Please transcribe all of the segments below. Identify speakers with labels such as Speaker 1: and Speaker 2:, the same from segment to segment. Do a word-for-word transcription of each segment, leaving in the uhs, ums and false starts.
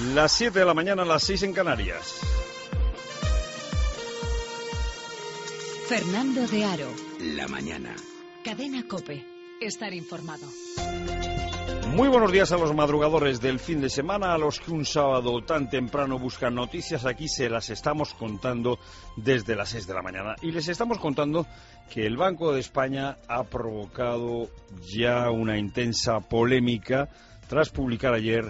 Speaker 1: Las siete de la mañana, las seis en Canarias.
Speaker 2: Fernando de Aro.
Speaker 3: La mañana.
Speaker 2: Cadena COPE. Estar informado.
Speaker 1: Muy buenos días a los madrugadores del fin de semana, a los que un sábado tan temprano buscan noticias. Aquí se las estamos contando desde las seis de la mañana. Y les estamos contando que el Banco de España ha provocado ya una intensa polémica tras publicar ayer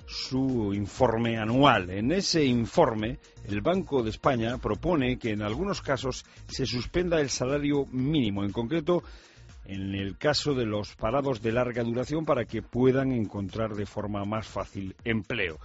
Speaker 1: su informe anual. En ese informe, el Banco de España propone que en algunos casos se suspenda el salario mínimo, en concreto en el caso de los parados de larga duración, para que puedan encontrar de forma más fácil empleo.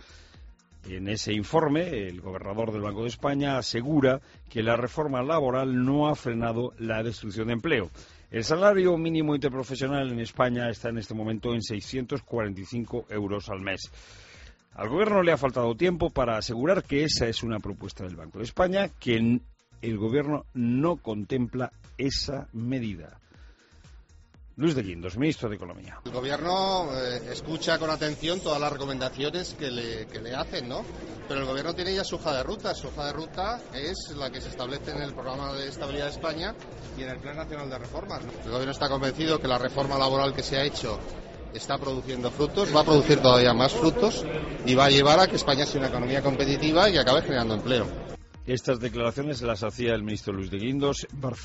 Speaker 1: En ese informe, el gobernador del Banco de España asegura que la reforma laboral no ha frenado la destrucción de empleo. El salario mínimo interprofesional en España está en este momento en seiscientos cuarenta y cinco euros al mes. Al gobierno le ha faltado tiempo para asegurar que esa es una propuesta del Banco de España, que el gobierno no contempla esa medida. Luis de Guindos, ministro de Economía.
Speaker 4: El gobierno eh, escucha con atención todas las recomendaciones que le, que le hacen, ¿no? Pero el gobierno tiene ya su hoja de ruta. Su hoja de ruta es la que se establece en el Programa de Estabilidad de España y en el Plan Nacional de Reformas, ¿no? El gobierno está convencido que la reforma laboral que se ha hecho está produciendo frutos, va a producir todavía más frutos y va a llevar a que España sea una economía competitiva y acabe generando empleo.
Speaker 1: Estas declaraciones las hacía el ministro Luis de Guindos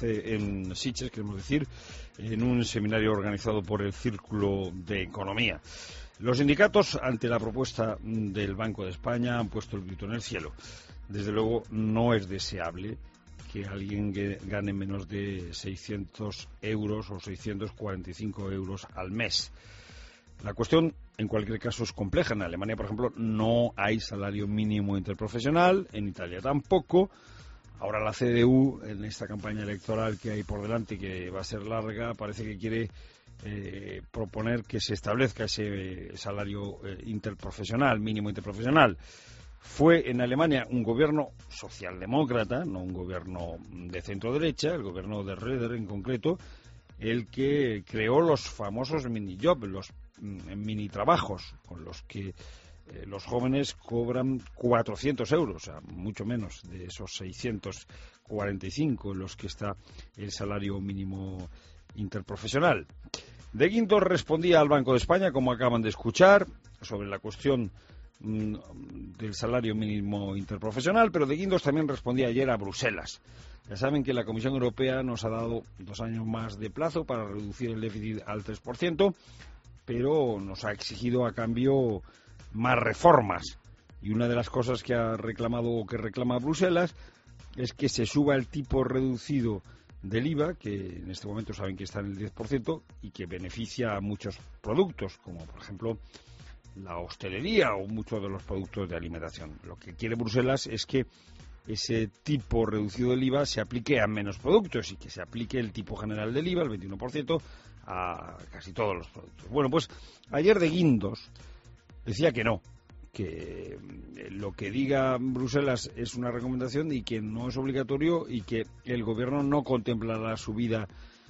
Speaker 1: en Sitges, queremos decir, en un seminario organizado por el Círculo de Economía. Los sindicatos, ante la propuesta del Banco de España, han puesto el grito en el cielo. Desde luego, no es deseable que alguien gane menos de seiscientos euros o seiscientos cuarenta y cinco euros al mes. La cuestión, en cualquier caso, es compleja. En Alemania, por ejemplo, no hay salario mínimo interprofesional, en Italia tampoco. Ahora la C D U, en esta campaña electoral que hay por delante, que va a ser larga, parece que quiere eh, proponer que se establezca ese salario eh, interprofesional, mínimo interprofesional. Fue en Alemania un gobierno socialdemócrata, no un gobierno de centro-derecha, el gobierno de Röder en concreto, el que creó los famosos mini-jobs, los mini trabajos con los que eh, los jóvenes cobran cuatrocientos euros, o sea, mucho menos de esos seiscientos cuarenta y cinco en los que está el salario mínimo interprofesional. De Guindos respondía al Banco de España, como acaban de escuchar, sobre la cuestión mmm, del salario mínimo interprofesional, pero De Guindos también respondía ayer a Bruselas. Ya saben que la Comisión Europea nos ha dado dos años más de plazo para reducir el déficit al tres por ciento, pero nos ha exigido a cambio más reformas. Y una de las cosas que ha reclamado o que reclama Bruselas es que se suba el tipo reducido del I V A, que en este momento saben que está en el diez por ciento y que beneficia a muchos productos, como por ejemplo la hostelería o muchos de los productos de alimentación. Lo que quiere Bruselas es que ese tipo reducido del I V A se aplique a menos productos y que se aplique el tipo general del I V A, el veintiuno por ciento, a casi todos los productos. Bueno, pues ayer De Guindos decía que no, que lo que diga Bruselas es una recomendación y que no es obligatorio y que el gobierno no contempla la subida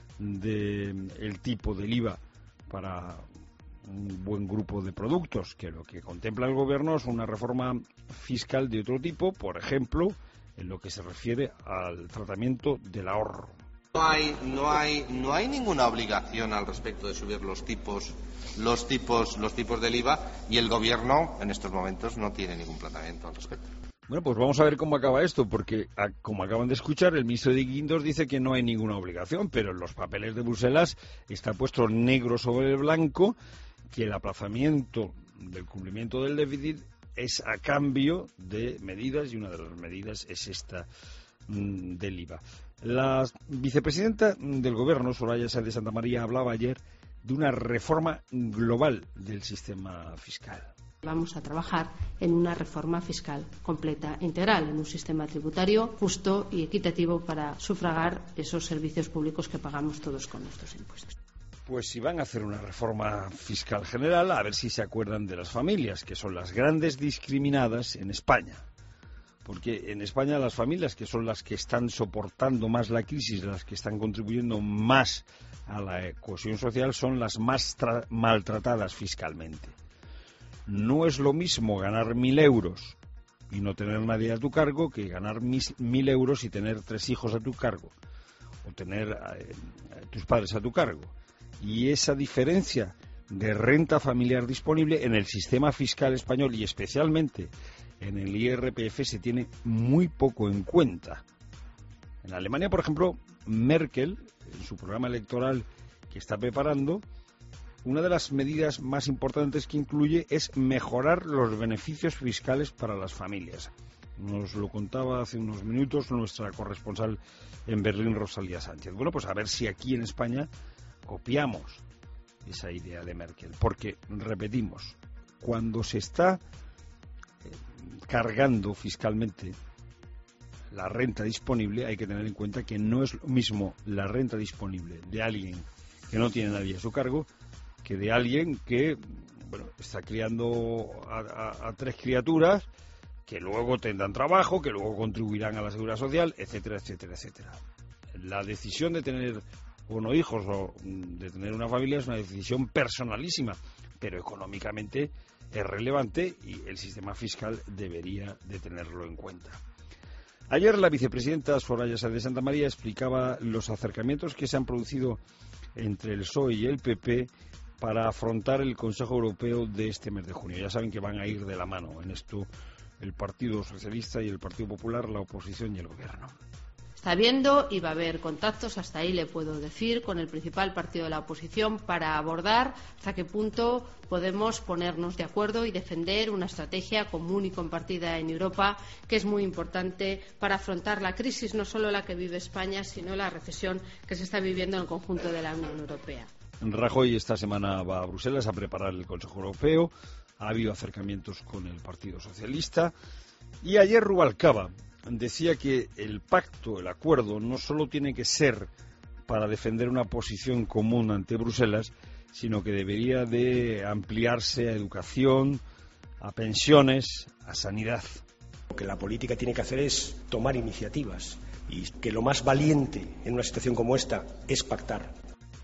Speaker 1: del tipo del I V A para un buen grupo de productos, que lo que contempla el gobierno es una reforma fiscal de otro tipo, por ejemplo, en lo que se refiere al tratamiento del ahorro.
Speaker 5: No hay, no hay, no hay ninguna obligación al respecto de subir los tipos, los tipos, los tipos del I V A, y el gobierno en estos momentos no tiene ningún planteamiento al respecto.
Speaker 1: Bueno, pues vamos a ver cómo acaba esto, porque a, como acaban de escuchar, el ministro de Guindos dice que no hay ninguna obligación, pero en los papeles de Bruselas está puesto negro sobre blanco que el aplazamiento del cumplimiento del déficit es a cambio de medidas, y una de las medidas es esta mmm, del I V A. La vicepresidenta del Gobierno, Soraya Sáenz de Santamaría, hablaba ayer de una reforma global del sistema fiscal.
Speaker 6: Vamos a trabajar en una reforma fiscal completa, integral, en un sistema tributario justo y equitativo para sufragar esos servicios públicos que pagamos todos con nuestros impuestos.
Speaker 1: Pues si van a hacer una reforma fiscal general, a ver si se acuerdan de las familias, que son las grandes discriminadas en España. Porque en España las familias, que son las que están soportando más la crisis, las que están contribuyendo más a la cohesión social, son las más tra- maltratadas fiscalmente. No es lo mismo ganar mil euros y no tener nadie a tu cargo que ganar mis, mil euros y tener tres hijos a tu cargo o tener eh, a tus padres a tu cargo. Y esa diferencia de renta familiar disponible en el sistema fiscal español y especialmente en el I R P F se tiene muy poco en cuenta. En Alemania, por ejemplo, Merkel, en su programa electoral que está preparando, una de las medidas más importantes que incluye es mejorar los beneficios fiscales para las familias. Nos lo contaba hace unos minutos nuestra corresponsal en Berlín, Rosalía Sánchez. Bueno, pues a ver si aquí en España copiamos esa idea de Merkel. Porque, repetimos, cuando se está cargando fiscalmente la renta disponible, hay que tener en cuenta que no es lo mismo la renta disponible de alguien que no tiene nadie a su cargo que de alguien que, bueno, está criando a, a, a tres criaturas que luego tendrán trabajo, que luego contribuirán a la seguridad social, etcétera, etcétera, etcétera. La decisión de tener o no hijos o de tener una familia es una decisión personalísima, pero económicamente es relevante y el sistema fiscal debería de tenerlo en cuenta. Ayer la vicepresidenta Soraya Sáenz de Santamaría explicaba los acercamientos que se han producido entre el P S O E y el P P para afrontar el Consejo Europeo de este mes de junio. Ya saben que van a ir de la mano en esto el Partido Socialista y el Partido Popular, la oposición y el Gobierno.
Speaker 6: Está habiendo y va a haber contactos, hasta ahí le puedo decir, con el principal partido de la oposición para abordar hasta qué punto podemos ponernos de acuerdo y defender una estrategia común y compartida en Europa, que es muy importante para afrontar la crisis, no solo la que vive España, sino la recesión que se está viviendo en el conjunto de la Unión Europea.
Speaker 1: Rajoy esta semana va a Bruselas a preparar el Consejo Europeo. Ha habido acercamientos con el Partido Socialista. Y ayer Rubalcaba decía que el pacto, el acuerdo, no solo tiene que ser para defender una posición común ante Bruselas, sino que debería de ampliarse a educación, a pensiones, a sanidad.
Speaker 3: Lo que la política tiene que hacer es tomar iniciativas y que lo más valiente en una situación como esta es pactar.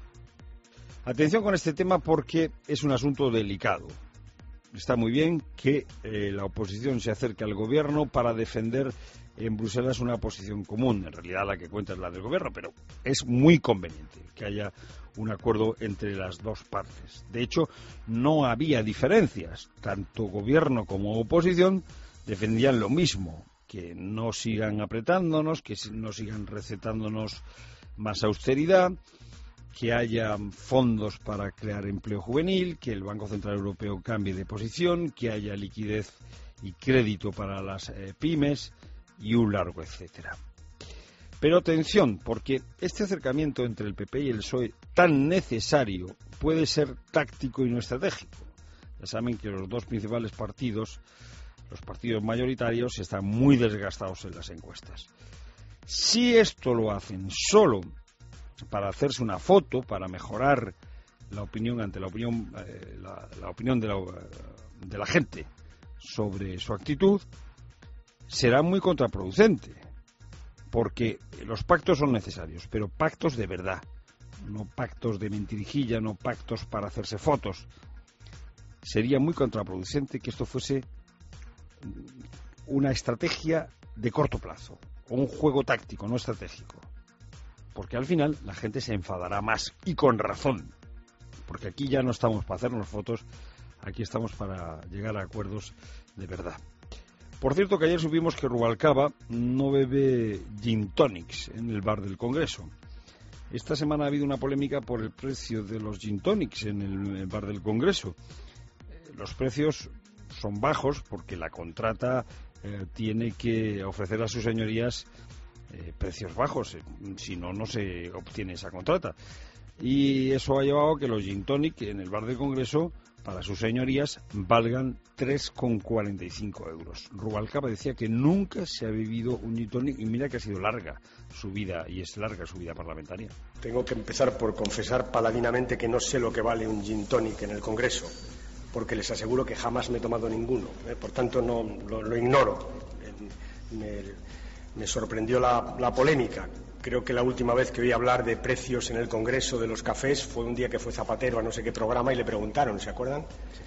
Speaker 1: Atención con este tema porque es un asunto delicado. Está muy bien que eh, la oposición se acerque al gobierno para defender en Bruselas una posición común. En realidad la que cuenta es la del gobierno, pero es muy conveniente que haya un acuerdo entre las dos partes. De hecho, no había diferencias. Tanto gobierno como oposición defendían lo mismo, que no sigan apretándonos, que no sigan recetándonos más austeridad, que haya fondos para crear empleo juvenil, que el Banco Central Europeo cambie de posición, que haya liquidez y crédito para las eh, pymes y un largo etcétera. Pero atención, porque este acercamiento entre el P P y el P S O E tan necesario puede ser táctico y no estratégico. Ya saben que los dos principales partidos, los partidos mayoritarios, están muy desgastados en las encuestas. Si esto lo hacen solo para hacerse una foto, para mejorar la opinión ante la opinión, eh, la, la opinión de la, de la gente sobre su actitud, será muy contraproducente, porque los pactos son necesarios, pero pactos de verdad, no pactos de mentirijilla, no pactos para hacerse fotos. Sería muy contraproducente que esto fuese una estrategia de corto plazo, o un juego táctico, no estratégico. Porque al final la gente se enfadará más, y con razón, porque aquí ya no estamos para hacernos fotos, aquí estamos para llegar a acuerdos de verdad. Por cierto que ayer supimos que Rubalcaba no bebe gin tonics en el bar del Congreso. Esta semana ha habido una polémica por el precio de los gin tonics en el bar del Congreso. Los precios son bajos porque la contrata eh, tiene que ofrecer a sus señorías Eh, precios bajos, eh, si no, no se obtiene esa contrata. Y eso ha llevado a que los gin tonic en el bar del Congreso, para sus señorías, valgan tres con cuarenta y cinco euros. Rubalcaba decía que nunca se ha bebido un gin tonic, y mira que ha sido larga su vida, y es larga su vida parlamentaria.
Speaker 3: Tengo que empezar por confesar paladinamente que no sé lo que vale un gin tonic en el Congreso, porque les aseguro que jamás me he tomado ninguno, ¿eh? Por tanto no lo, lo ignoro. Eh, me, Me sorprendió la, la polémica. Creo que la última vez que oí hablar de precios en el Congreso de los cafés fue un día que fue Zapatero a no sé qué programa y le preguntaron, ¿se acuerdan?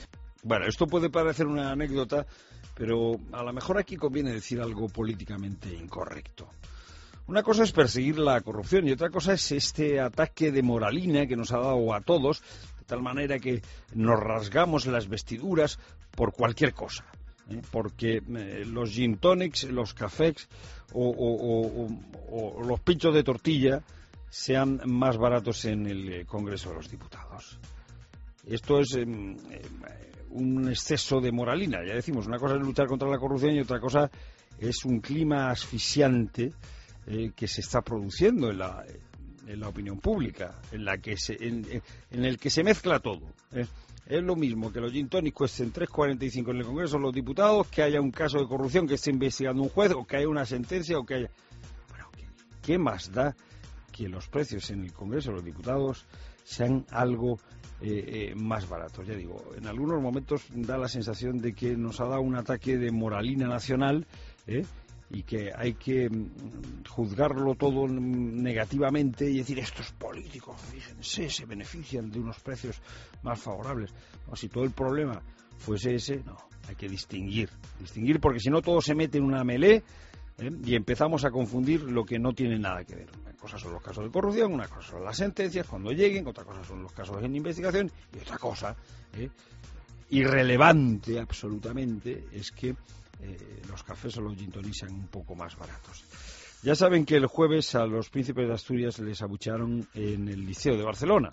Speaker 1: Bueno, esto puede parecer una anécdota, pero a lo mejor aquí conviene decir algo políticamente incorrecto. Una cosa es perseguir la corrupción y otra cosa es este ataque de moralina que nos ha dado a todos, de tal manera que nos rasgamos las vestiduras por cualquier cosa. ¿eh? Porque eh, los gin tonics, los cafés o, o, o, o los pinchos de tortilla sean más baratos en el Congreso de los Diputados. Esto es eh, eh, un exceso de moralina. Ya decimos, una cosa es luchar contra la corrupción y otra cosa es un clima asfixiante eh, que se está produciendo en la, en la opinión pública, en la que se, en, en el que se mezcla todo. ¿eh? Es lo mismo que los gin tonics cuesten tres cuarenta y cinco en el Congreso de los Diputados, que haya un caso de corrupción que esté investigando un juez, o que haya una sentencia, o que haya... Bueno, ¿qué, qué más da que los precios en el Congreso de los Diputados sean algo eh, eh, más baratos? Ya digo, en algunos momentos da la sensación de que nos ha dado un ataque de moralina nacional, ¿eh? y que hay que juzgarlo todo negativamente y decir, estos políticos, fíjense, se benefician de unos precios más favorables. No, si todo el problema fuese ese, no, hay que distinguir, distinguir porque si no todo se mete en una melé, ¿eh? y empezamos a confundir lo que no tiene nada que ver. Una cosa son los casos de corrupción, una cosa son las sentencias cuando lleguen, otra cosa son los casos en investigación y otra cosa, ¿eh? irrelevante absolutamente, es que Eh, los cafés o los gin tonics sean un poco más baratos. Ya saben que el jueves a los príncipes de Asturias les abuchearon en el Liceo de Barcelona.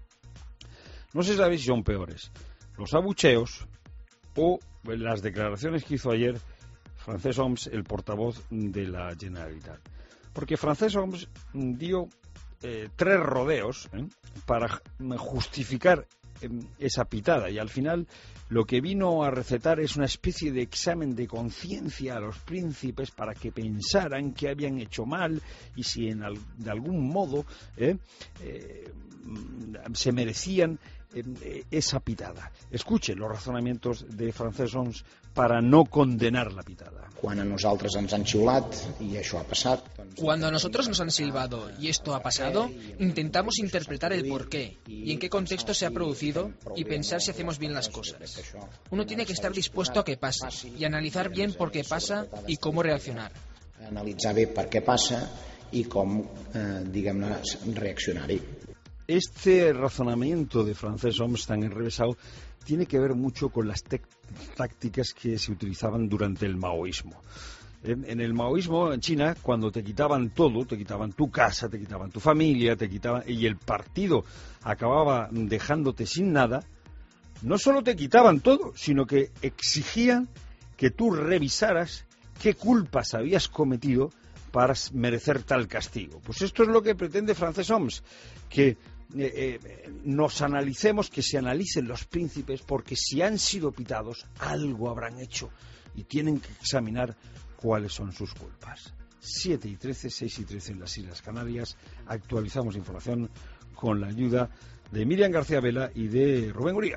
Speaker 1: No se sabe si son peores los abucheos o las declaraciones que hizo ayer Francesc Homs, el portavoz de la Generalitat. Porque Francesc Homs dio eh, tres rodeos ¿eh? para justificar eh, esa pitada, y al final lo que vino a recetar es una especie de examen de conciencia a los príncipes para que pensaran que habían hecho mal y si en al, de algún modo eh, eh, se merecían eh, esa pitada. Escuchen los razonamientos de Francesc Homs para no condenar la pitada.
Speaker 7: Cuando a nosotros nos han xiulat y eso ha pasado.
Speaker 8: Cuando a nosotros nos han silbado y esto ha pasado, intentamos interpretar el porqué y en qué contexto se ha producido y pensar si hacemos bien las cosas. Uno tiene que estar dispuesto a que pase y analizar bien por qué pasa y cómo reaccionar.
Speaker 7: Analitzar bé per què passa i com, eh, diguem-ne, reaccionar-hi.
Speaker 1: Este razonamiento de Francesc Homs tan enrevesado tiene que ver mucho con las tácticas que se utilizaban durante el maoísmo. En, en el maoísmo, en China, cuando te quitaban todo, te quitaban tu casa, te quitaban tu familia, te quitaban y el partido acababa dejándote sin nada, no solo te quitaban todo, sino que exigían que tú revisaras qué culpas habías cometido para merecer tal castigo. Pues esto es lo que pretende Francesc Homs, que eh, eh, nos analicemos, que se analicen los príncipes, porque si han sido pitados, algo habrán hecho y tienen que examinar cuáles son sus culpas. siete y trece, seis y trece en las Islas Canarias. Actualizamos información con la ayuda de Miriam García Vela y de Rubén Uría.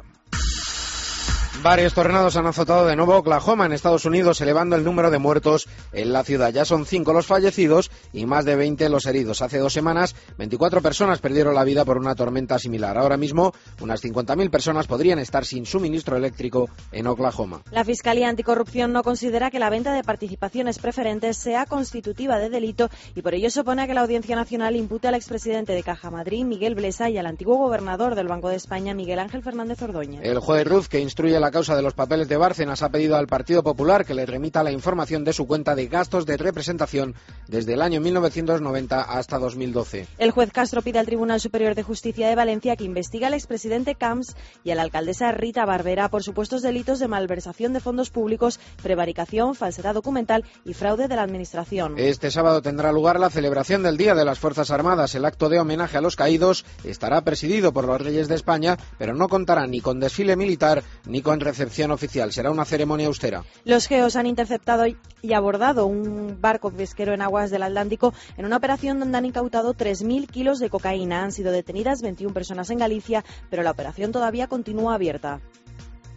Speaker 9: Varios tornados han azotado de nuevo Oklahoma, en Estados Unidos, elevando el número de muertos en la ciudad. Ya son cinco los fallecidos y más de veinte los heridos. Hace dos semanas, veinticuatro personas perdieron la vida por una tormenta similar. Ahora mismo, unas cincuenta mil personas podrían estar sin suministro eléctrico en Oklahoma.
Speaker 10: La Fiscalía Anticorrupción no considera que la venta de participaciones preferentes sea constitutiva de delito y por ello se opone a que la Audiencia Nacional impute al expresidente de Caja Madrid, Miguel Blesa, y al antiguo gobernador del Banco de España, Miguel Ángel Fernández Ordóñez.
Speaker 9: El juez Ruz, que instruye la causa de los papeles de Bárcenas, ha pedido al Partido Popular que le remita la información de su cuenta de gastos de representación desde el año mil novecientos noventa hasta dos mil doce.
Speaker 10: El juez Castro pide al Tribunal Superior de Justicia de Valencia que investigue al expresidente Camps y a la alcaldesa Rita Barberá por supuestos delitos de malversación de fondos públicos, prevaricación, falsedad documental y fraude de la Administración.
Speaker 9: Este sábado tendrá lugar la celebración del Día de las Fuerzas Armadas. El acto de homenaje a los caídos estará presidido por los Reyes de España, pero no contará ni con desfile militar ni con recepción oficial. Será una ceremonia austera.
Speaker 10: Los geos han interceptado y abordado un barco pesquero en aguas del Atlántico en una operación donde han incautado tres mil kilos de cocaína. Han sido detenidas veintiuna personas en Galicia, pero la operación todavía continúa abierta.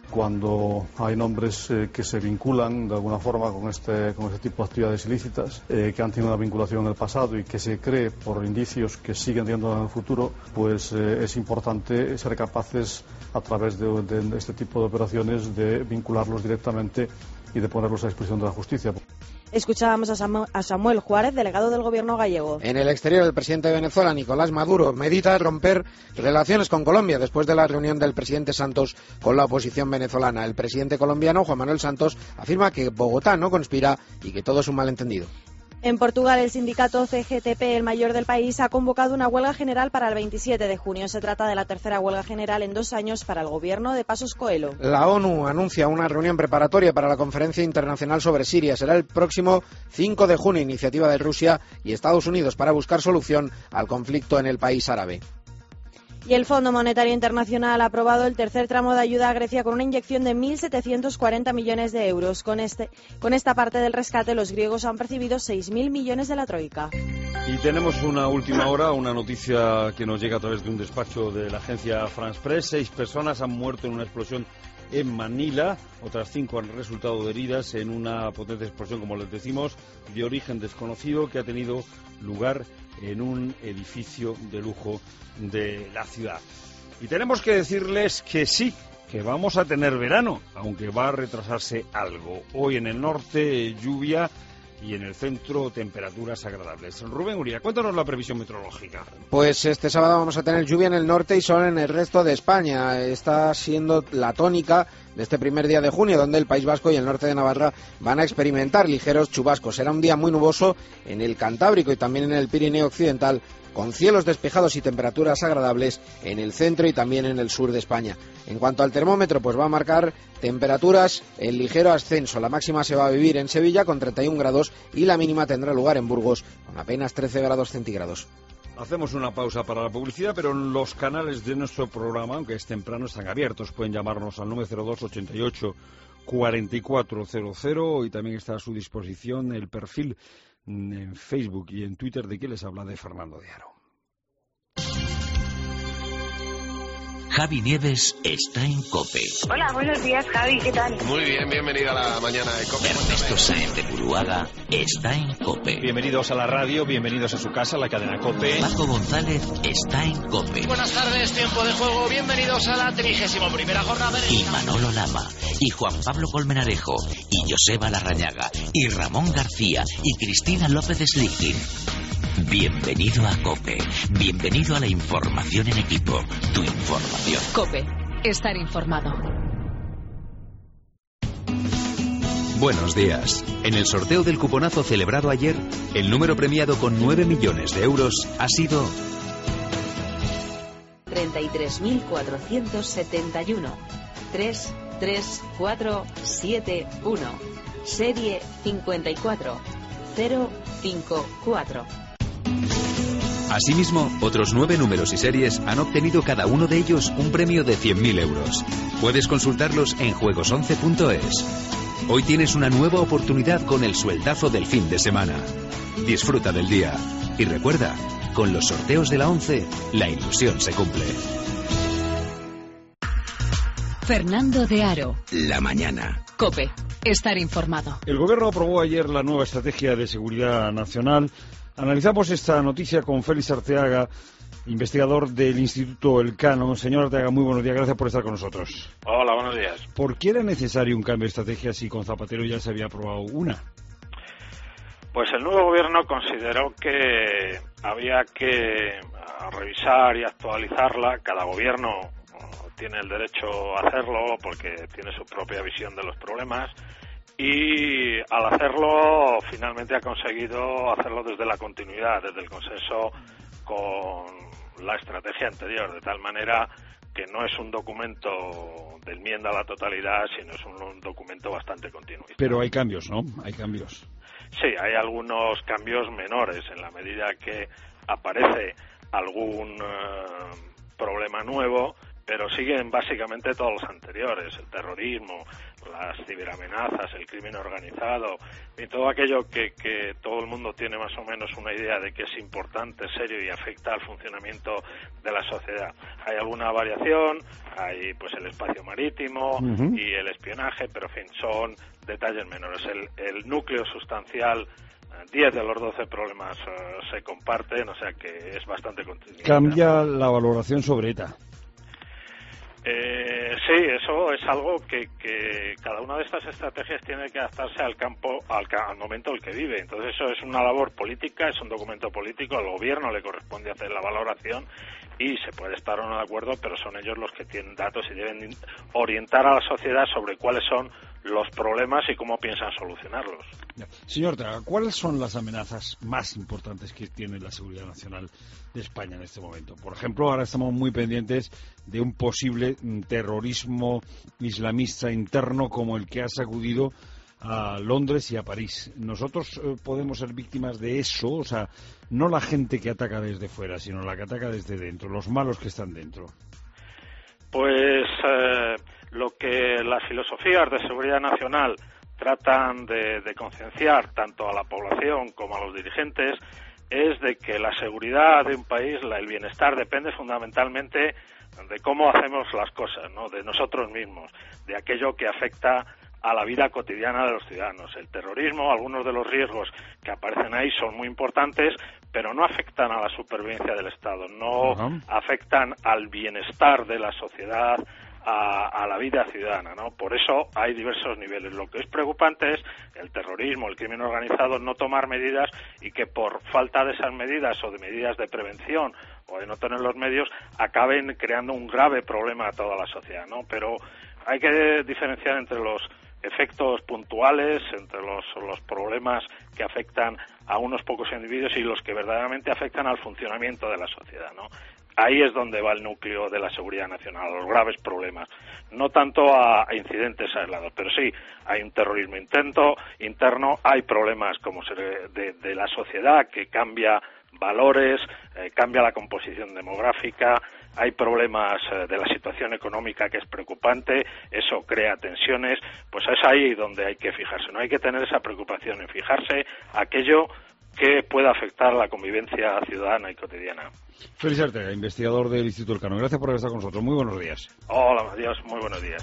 Speaker 11: Cuando hay nombres eh, que se vinculan de alguna forma con este, con este tipo de actividades ilícitas, eh, que han tenido una vinculación en el pasado y que se cree por indicios que siguen teniendo en el futuro, pues eh, es importante ser capaces a través de, de este tipo de operaciones de vincularlos directamente y de ponerlos a disposición de la justicia.
Speaker 10: Escuchábamos a Samuel Juárez, delegado del gobierno gallego.
Speaker 9: En el exterior, el presidente de Venezuela, Nicolás Maduro, medita romper relaciones con Colombia después de la reunión del presidente Santos con la oposición venezolana. El presidente colombiano, Juan Manuel Santos, afirma que Bogotá no conspira y que todo es un malentendido.
Speaker 10: En Portugal, el sindicato C G T P, el mayor del país, ha convocado una huelga general para el veintisiete de junio. Se trata de la tercera huelga general en dos años para el gobierno de Passos Coelho.
Speaker 9: La ONU anuncia una reunión preparatoria para la Conferencia Internacional sobre Siria. Será el próximo cinco de junio, iniciativa de Rusia y Estados Unidos para buscar solución al conflicto en el país árabe.
Speaker 10: Y el Fondo Monetario Internacional ha aprobado el tercer tramo de ayuda a Grecia con una inyección de mil setecientos cuarenta millones de euros. Con, este, con esta parte del rescate, los griegos han percibido seis mil millones de la Troika.
Speaker 1: Y tenemos una última hora, una noticia que nos llega a través de un despacho de la agencia France Press. Seis personas han muerto en una explosión en Manila, otras cinco han resultado heridas en una potente explosión, como les decimos, de origen desconocido que ha tenido lugar en un edificio de lujo de la ciudad. Y tenemos que decirles que sí, que vamos a tener verano, aunque va a retrasarse algo. Hoy en el norte lluvia y en el centro temperaturas agradables. Rubén Uría, cuéntanos la previsión meteorológica.
Speaker 9: Pues este sábado vamos a tener lluvia en el norte y sol en el resto de España. Está siendo la tónica de este primer día de junio, donde el País Vasco y el norte de Navarra van a experimentar ligeros chubascos. Será un día muy nuboso en el Cantábrico y también en el Pirineo Occidental, con cielos despejados y temperaturas agradables en el centro y también en el sur de España. En cuanto al termómetro, pues va a marcar temperaturas en ligero ascenso. La máxima se va a vivir en Sevilla con treinta y un grados y la mínima tendrá lugar en Burgos con apenas trece grados centígrados.
Speaker 1: Hacemos una pausa para la publicidad, pero los canales de nuestro programa, aunque es temprano, están abiertos. Pueden llamarnos al nueve cero dos, ochenta y ocho, cuarenta y cuatro cero cero y también está a su disposición el perfil en Facebook y en Twitter de quien les habla, de Fernando de Aro.
Speaker 12: Javi Nieves está en COPE.
Speaker 13: Hola, buenos días, Javi, ¿qué tal?
Speaker 14: Muy bien, bienvenido a la mañana de COPE.
Speaker 12: Ernesto Sáenz de Buruaga está en COPE.
Speaker 15: Bienvenidos a la radio, bienvenidos a su casa, la cadena COPE.
Speaker 12: Paco González está en COPE.
Speaker 16: Buenas tardes, tiempo de juego, bienvenidos a la trigésima primera jornada.
Speaker 12: Y Manolo Lama, y Juan Pablo Colmenarejo, y Joseba Larrañaga, y Ramón García, y Cristina López Slichting. Bienvenido a COPE, bienvenido a la información en equipo, tu información.
Speaker 2: COPE, estar informado.
Speaker 17: Buenos días. En el sorteo del cuponazo celebrado ayer, el número premiado con nueve millones de euros ha sido
Speaker 18: treinta y tres mil cuatrocientos setenta y uno, tres tres cuatro siete uno, serie cincuenta y cuatro cero cinco cuatro.
Speaker 17: Asimismo, otros nueve números y series han obtenido cada uno de ellos un premio de cien mil euros. Puedes consultarlos en juegos once punto es. Hoy tienes una nueva oportunidad con el sueldazo del fin de semana. Disfruta del día. Y recuerda, con los sorteos de la once, la ilusión se cumple.
Speaker 2: Fernando de Aro.
Speaker 17: La mañana.
Speaker 2: COPE, estar informado.
Speaker 1: El Gobierno aprobó ayer la nueva estrategia de seguridad nacional. Analizamos esta noticia con Félix Arteaga, investigador del Instituto Elcano. Señor Arteaga, muy buenos días, gracias por estar con nosotros.
Speaker 19: Hola, buenos días.
Speaker 1: ¿Por qué era necesario un cambio de estrategia si con Zapatero ya se había aprobado una?
Speaker 19: Pues el nuevo gobierno consideró que había que revisar y actualizarla. Cada gobierno tiene el derecho a hacerlo porque tiene su propia visión de los problemas. Y al hacerlo, finalmente ha conseguido hacerlo desde la continuidad, desde el consenso con la estrategia anterior, de tal manera que no es un documento de enmienda a la totalidad, sino es un, un documento bastante continuista.
Speaker 1: Pero hay cambios, ¿no? Hay cambios.
Speaker 19: Sí, hay algunos cambios menores, en la medida que aparece algún uh, problema nuevo pero siguen básicamente todos los anteriores, el terrorismo, las ciberamenazas, el crimen organizado y todo aquello que, que todo el mundo tiene más o menos una idea de que es importante, serio y afecta al funcionamiento de la sociedad. Hay alguna variación, hay pues el espacio marítimo uh-huh. y el espionaje, pero en fin, son detalles menores. El, el núcleo sustancial, diez de los doce problemas uh, se comparten, o sea que es bastante continuo.
Speaker 1: ¿Cambia la valoración sobre ETA?
Speaker 19: Eh, sí, eso es algo que, que cada una de estas estrategias tiene que adaptarse al campo, al, al momento en el que vive. Entonces eso es una labor política, es un documento político, al gobierno le corresponde hacer la valoración y se puede estar o no de acuerdo, pero son ellos los que tienen datos y deben orientar a la sociedad sobre cuáles son los problemas y cómo piensan solucionarlos.
Speaker 1: Señor Ortega, ¿cuáles son las amenazas más importantes que tiene la seguridad nacional de España en este momento? Por ejemplo, ahora estamos muy pendientes de un posible terrorismo islamista interno como el que ha sacudido a Londres y a París. ¿Nosotros eh, podemos ser víctimas de eso? O sea, no la gente que ataca desde fuera, sino la que ataca desde dentro, los malos que están dentro.
Speaker 19: Pues eh, lo que las filosofías de seguridad nacional tratan de, de concienciar tanto a la población como a los dirigentes es de que la seguridad de un país, la, el bienestar, depende fundamentalmente de cómo hacemos las cosas, ¿no? De nosotros mismos, de aquello que afecta a la vida cotidiana de los ciudadanos. El terrorismo, algunos de los riesgos que aparecen ahí son muy importantes, pero no afectan a la supervivencia del Estado, no uh-huh. afectan al bienestar de la sociedad, a, a la vida ciudadana, ¿no? Por eso hay diversos niveles. Lo que es preocupante es el terrorismo, el crimen organizado, no tomar medidas y que por falta de esas medidas o de medidas de prevención o de no tener los medios acaben creando un grave problema a toda la sociedad, ¿no? Pero hay que diferenciar entre los efectos puntuales, entre los, los problemas que afectan a unos pocos individuos y los que verdaderamente afectan al funcionamiento de la sociedad, ¿no? Ahí es donde va el núcleo de la seguridad nacional, los graves problemas, no tanto a, a incidentes aislados, pero sí hay un terrorismo intento, interno, hay problemas como se, de, de la sociedad que cambia valores, eh, cambia la composición demográfica, hay problemas eh, de la situación económica que es preocupante, eso crea tensiones, pues es ahí donde hay que fijarse, no hay que tener esa preocupación en fijarse aquello que pueda afectar la convivencia ciudadana y cotidiana.
Speaker 1: Félix Ortega, investigador del Instituto Elcano. Gracias por estar con nosotros. Muy buenos días.
Speaker 19: Hola, adiós. Muy buenos días.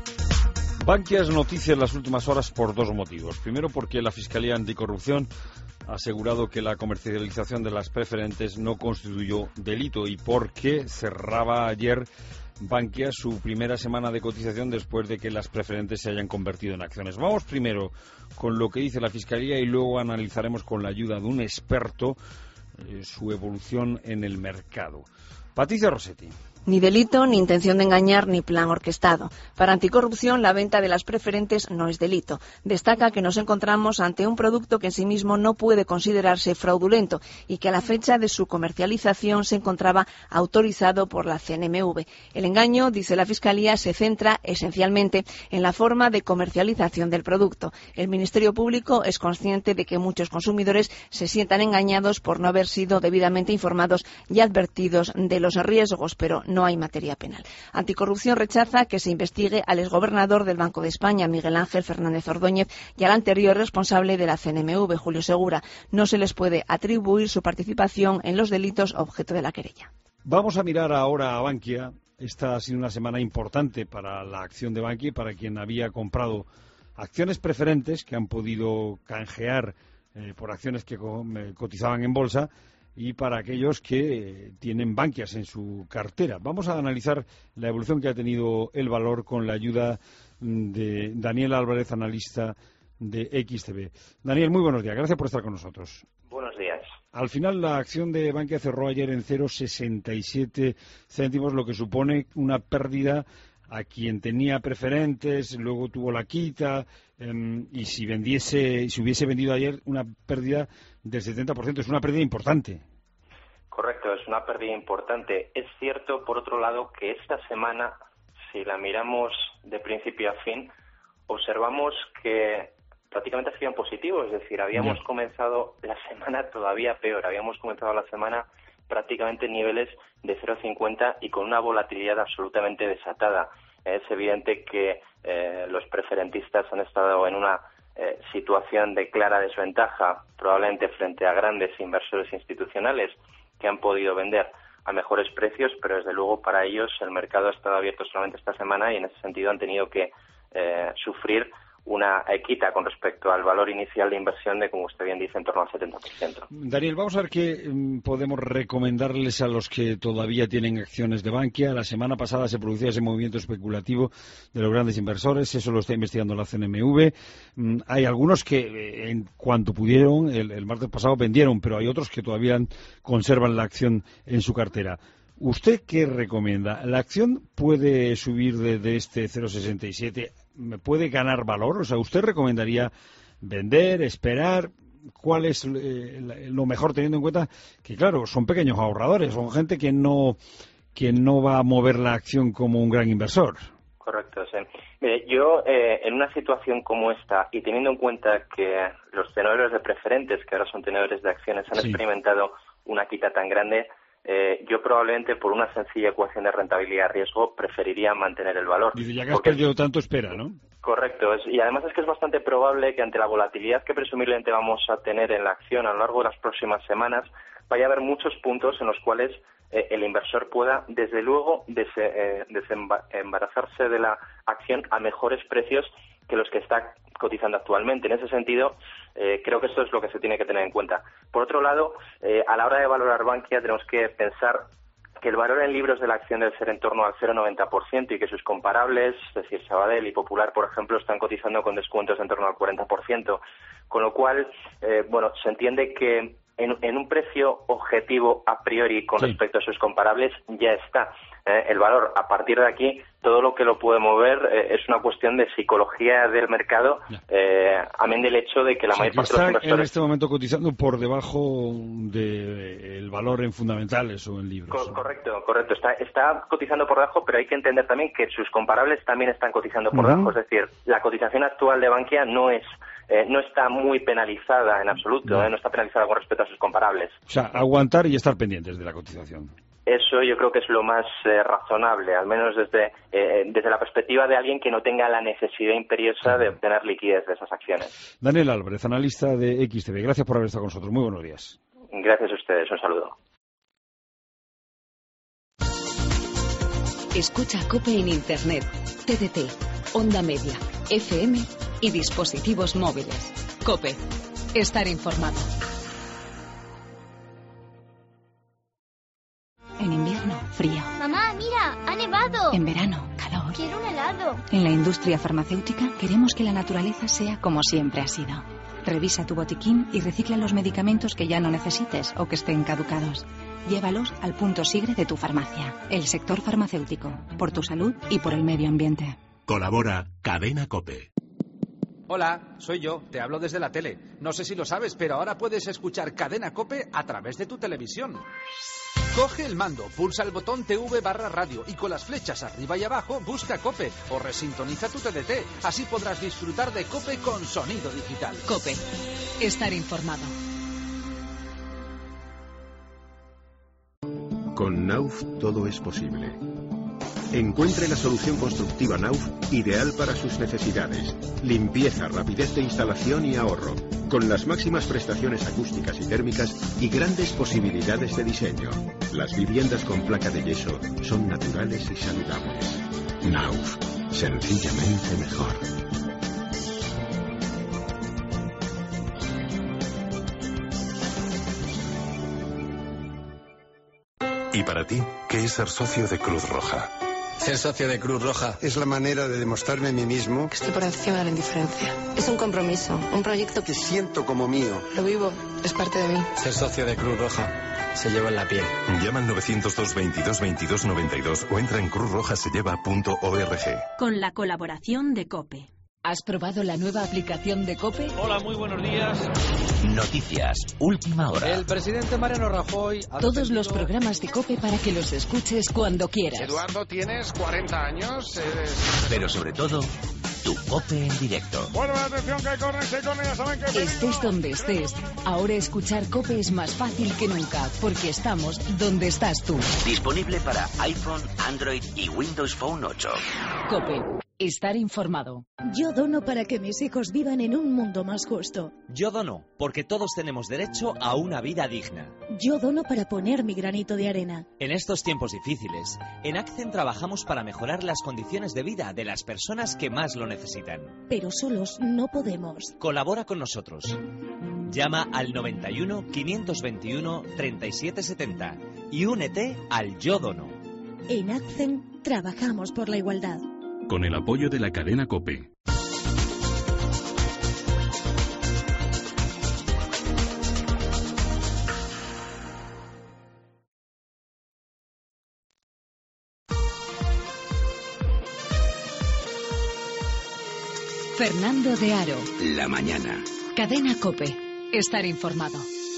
Speaker 1: Bankia es noticia en las últimas horas por dos motivos. Primero, porque la Fiscalía Anticorrupción ha asegurado que la comercialización de las preferentes no constituyó delito y porque cerraba ayer Bankia su primera semana de cotización después de que las preferentes se hayan convertido en acciones. Vamos primero con lo que dice la Fiscalía y luego analizaremos con la ayuda de un experto eh, su evolución en el mercado. Patricia Rossetti.
Speaker 20: Ni delito, ni intención de engañar, ni plan orquestado. Para Anticorrupción, la venta de las preferentes no es delito. Destaca que nos encontramos ante un producto que en sí mismo no puede considerarse fraudulento y que a la fecha de su comercialización se encontraba autorizado por la C N M V. El engaño, dice la Fiscalía, se centra esencialmente en la forma de comercialización del producto. El Ministerio Público es consciente de que muchos consumidores se sientan engañados por no haber sido debidamente informados y advertidos de los riesgos, pero no hay materia penal. Anticorrupción rechaza que se investigue al exgobernador del Banco de España, Miguel Ángel Fernández Ordóñez, y al anterior responsable de la C N M V, Julio Segura. No se les puede atribuir su participación en los delitos objeto de la querella.
Speaker 1: Vamos a mirar ahora a Bankia. Esta ha sido una semana importante para la acción de Bankia y para quien había comprado acciones preferentes que han podido canjear eh, por acciones que cotizaban en bolsa, y para aquellos que tienen Bankias en su cartera. Vamos a analizar la evolución que ha tenido el valor con la ayuda de Daniel Álvarez, analista de X T V. Daniel, muy buenos días. Gracias por estar con nosotros.
Speaker 21: Buenos días.
Speaker 1: Al final, la acción de Bankia cerró ayer en cero coma sesenta y siete céntimos, lo que supone una pérdida a quien tenía preferentes, luego tuvo la quita, eh, y si vendiese, si hubiese vendido ayer, una pérdida del setenta por ciento. Es una pérdida importante.
Speaker 21: Correcto, es una pérdida importante. Es cierto, por otro lado, que esta semana, si la miramos de principio a fin, observamos que prácticamente ha sido en positivo. Es decir, habíamos yeah. comenzado la semana todavía peor. Habíamos comenzado la semana prácticamente niveles de cero coma cincuenta y con una volatilidad absolutamente desatada. Es evidente que eh, los preferentistas han estado en una eh, situación de clara desventaja, probablemente frente a grandes inversores institucionales que han podido vender a mejores precios, pero desde luego para ellos el mercado ha estado abierto solamente esta semana y en ese sentido han tenido que eh, sufrir una equita con respecto al valor inicial de inversión de, como usted bien dice, en torno al setenta por ciento.
Speaker 1: Daniel, vamos a ver qué um, podemos recomendarles a los que todavía tienen acciones de Bankia. La semana pasada se producía ese movimiento especulativo de los grandes inversores, eso lo está investigando la C N M V. Um, hay algunos que, eh, en cuanto pudieron, el, el martes pasado vendieron, pero hay otros que todavía conservan la acción en su cartera. ¿Usted qué recomienda? ¿La acción puede subir de, de este cero coma sesenta y siete? ¿Puede ganar valor? O sea, ¿usted recomendaría vender, esperar? ¿Cuál es eh, lo mejor, teniendo en cuenta que, claro, son pequeños ahorradores, son gente que no que no va a mover la acción como un gran inversor?
Speaker 21: Correcto, sí. Mire, yo eh, en una situación como esta, y teniendo en cuenta que los tenedores de preferentes, que ahora son tenedores de acciones, han sí. experimentado una quita tan grande, Eh, yo probablemente por una sencilla ecuación de rentabilidad-riesgo preferiría mantener el valor.
Speaker 1: Dice, ya que has perdido tanto, espera, ¿no?
Speaker 21: Correcto, es, y además es que es bastante probable que ante la volatilidad que presumiblemente vamos a tener en la acción a lo largo de las próximas semanas, vaya a haber muchos puntos en los cuales eh, el inversor pueda, desde luego, des, eh, desembarazarse de la acción a mejores precios que los que está cotizando actualmente. En ese sentido, eh, creo que esto es lo que se tiene que tener en cuenta. Por otro lado, eh, a la hora de valorar Bankia tenemos que pensar que el valor en libros de la acción debe ser en torno al cero coma noventa por ciento y que sus comparables, es decir, Sabadell y Popular, por ejemplo, están cotizando con descuentos en torno al cuarenta por ciento. Con lo cual, eh, bueno, se entiende que en, en un precio objetivo a priori con sí. respecto a sus comparables ya está. Eh, el valor, a partir de aquí, todo lo que lo puede mover eh, es una cuestión de psicología del mercado, eh, amén del hecho de que la
Speaker 1: o sea,
Speaker 21: mayor
Speaker 1: que
Speaker 21: parte de los inversores...
Speaker 1: en este momento cotizando por debajo del de valor en fundamentales o en libros.
Speaker 21: Co correcto, correcto. Está, está cotizando por debajo, pero hay que entender también que sus comparables también están cotizando por uh-huh. debajo. Es decir, la cotización actual de Bankia no es eh, no está muy penalizada en absoluto, no. Eh, no está penalizada con respecto a sus comparables.
Speaker 1: O sea, aguantar y estar pendientes de la cotización.
Speaker 21: Eso yo creo que es lo más eh, razonable, al menos desde eh, desde la perspectiva de alguien que no tenga la necesidad imperiosa de obtener liquidez de esas acciones.
Speaker 1: Daniel Álvarez, analista de X T V, gracias por haber estado con nosotros. Muy buenos días.
Speaker 21: Gracias a ustedes, un saludo.
Speaker 2: Escucha COPE en Internet, T D T, Onda Media, F M y dispositivos móviles. COPE, estar informado. En invierno, frío.
Speaker 4: Mamá, mira, ha nevado.
Speaker 2: En verano, calor.
Speaker 4: Quiero un helado.
Speaker 2: En la industria farmacéutica queremos que la naturaleza sea como siempre ha sido. Revisa tu botiquín y recicla los medicamentos que ya no necesites o que estén caducados. Llévalos al punto Sigre de tu farmacia. El sector farmacéutico, por tu salud y por el medio ambiente.
Speaker 22: Colabora Cadena COPE.
Speaker 23: Hola, soy yo, te hablo desde la tele. No sé si lo sabes, pero ahora puedes escuchar Cadena COPE a través de tu televisión. Coge el mando, pulsa el botón T V barra radio y con las flechas arriba y abajo busca COPE o resintoniza tu T D T. Así podrás disfrutar de COPE con sonido digital.
Speaker 2: COPE, estar informado.
Speaker 22: Con Nauf todo es posible. Encuentre la solución constructiva Nauf ideal para sus necesidades. Limpieza, rapidez de instalación y ahorro. Con las máximas prestaciones acústicas y térmicas y grandes posibilidades de diseño. Las viviendas con placa de yeso son naturales y saludables. Nauf, sencillamente mejor.
Speaker 24: ¿Y para ti, qué es ser socio de Cruz Roja?
Speaker 25: Ser socio de Cruz Roja es la manera de demostrarme a mí mismo
Speaker 26: que estoy por encima de la indiferencia. Es un compromiso, un proyecto
Speaker 25: que siento como mío.
Speaker 26: Lo vivo, es parte de mí.
Speaker 25: Ser socio de Cruz Roja se lleva en la piel.
Speaker 24: Llama al novecientos dos veintidós veintidós noventa y dos o entra en cruz roja se lleva punto org.
Speaker 2: Con la colaboración de COPE. ¿Has probado la nueva aplicación de COPE?
Speaker 15: Hola, muy buenos días.
Speaker 12: Noticias, última hora.
Speaker 23: El presidente Mariano Rajoy ha
Speaker 2: Todos
Speaker 23: defendido...
Speaker 2: los programas de COPE para que los escuches cuando quieras.
Speaker 14: Eduardo, tienes cuarenta años. Eres...
Speaker 12: Pero sobre todo, Tu COPE en directo.
Speaker 1: Bueno, atención que hay córner, que hay córner, ya saben que...
Speaker 3: Estés donde estés, ahora escuchar COPE es más fácil que nunca, porque estamos donde estás tú.
Speaker 12: Disponible para iPhone, Android y Windows Phone ocho.
Speaker 3: COPE. Estar informado.
Speaker 5: Yo dono para que mis hijos vivan en un mundo más justo.
Speaker 6: Yo dono porque todos tenemos derecho a una vida digna.
Speaker 5: Yo dono para poner mi granito de arena.
Speaker 6: En estos tiempos difíciles, en ACCEN trabajamos para mejorar las condiciones de vida de las personas que más lo necesitan.
Speaker 5: Pero solos no podemos.
Speaker 6: Colabora con nosotros. Llama al noventa y uno, quinientos veintiuno, treinta y siete setenta y únete al Yo Dono.
Speaker 5: En ACCEN trabajamos por la igualdad.
Speaker 17: Con el apoyo de la cadena COPE.
Speaker 3: Fernando de Aro.
Speaker 17: La mañana.
Speaker 3: Cadena COPE. Estar informado.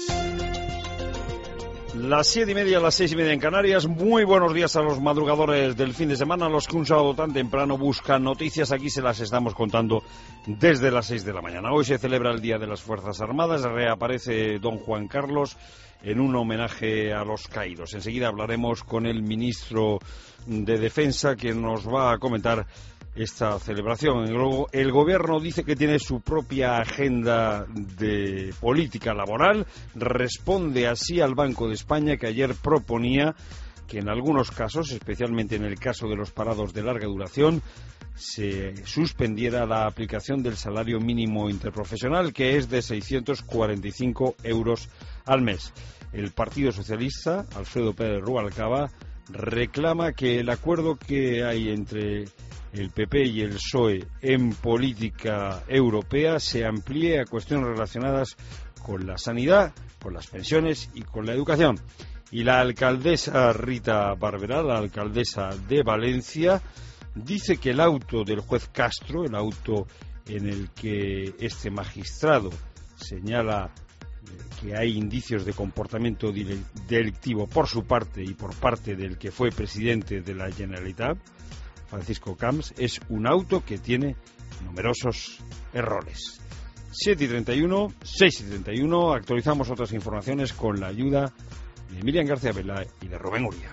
Speaker 1: Las siete y media, las seis y media en Canarias. Muy buenos días a los madrugadores del fin de semana, a los que un sábado tan temprano buscan noticias. Aquí se las estamos contando desde las seis de la mañana. Hoy se celebra el Día de las Fuerzas Armadas. Reaparece don Juan Carlos en un homenaje a los caídos. Enseguida hablaremos con el ministro de Defensa, que nos va a comentar esta celebración. El, el gobierno dice que tiene su propia agenda de política laboral. Responde así al Banco de España, que ayer proponía que en algunos casos, especialmente en el caso de los parados de larga duración, se suspendiera la aplicación del salario mínimo interprofesional, que es de seiscientos cuarenta y cinco euros al mes. El Partido Socialista, Alfredo Pérez Rubalcaba, reclama que el acuerdo que hay entre el P P y el P S O E en política europea se amplíe a cuestiones relacionadas con la sanidad, con las pensiones y con la educación. Y la alcaldesa Rita Barberá, la alcaldesa de Valencia, dice que el auto del juez Castro, el auto en el que este magistrado señala que hay indicios de comportamiento delictivo por su parte y por parte del que fue presidente de la Generalitat, Francisco Camps, es un auto que tiene numerosos errores. siete y treinta y uno, seis y treinta y uno, actualizamos otras informaciones con la ayuda de Miriam García Vela y de Rubén Uría.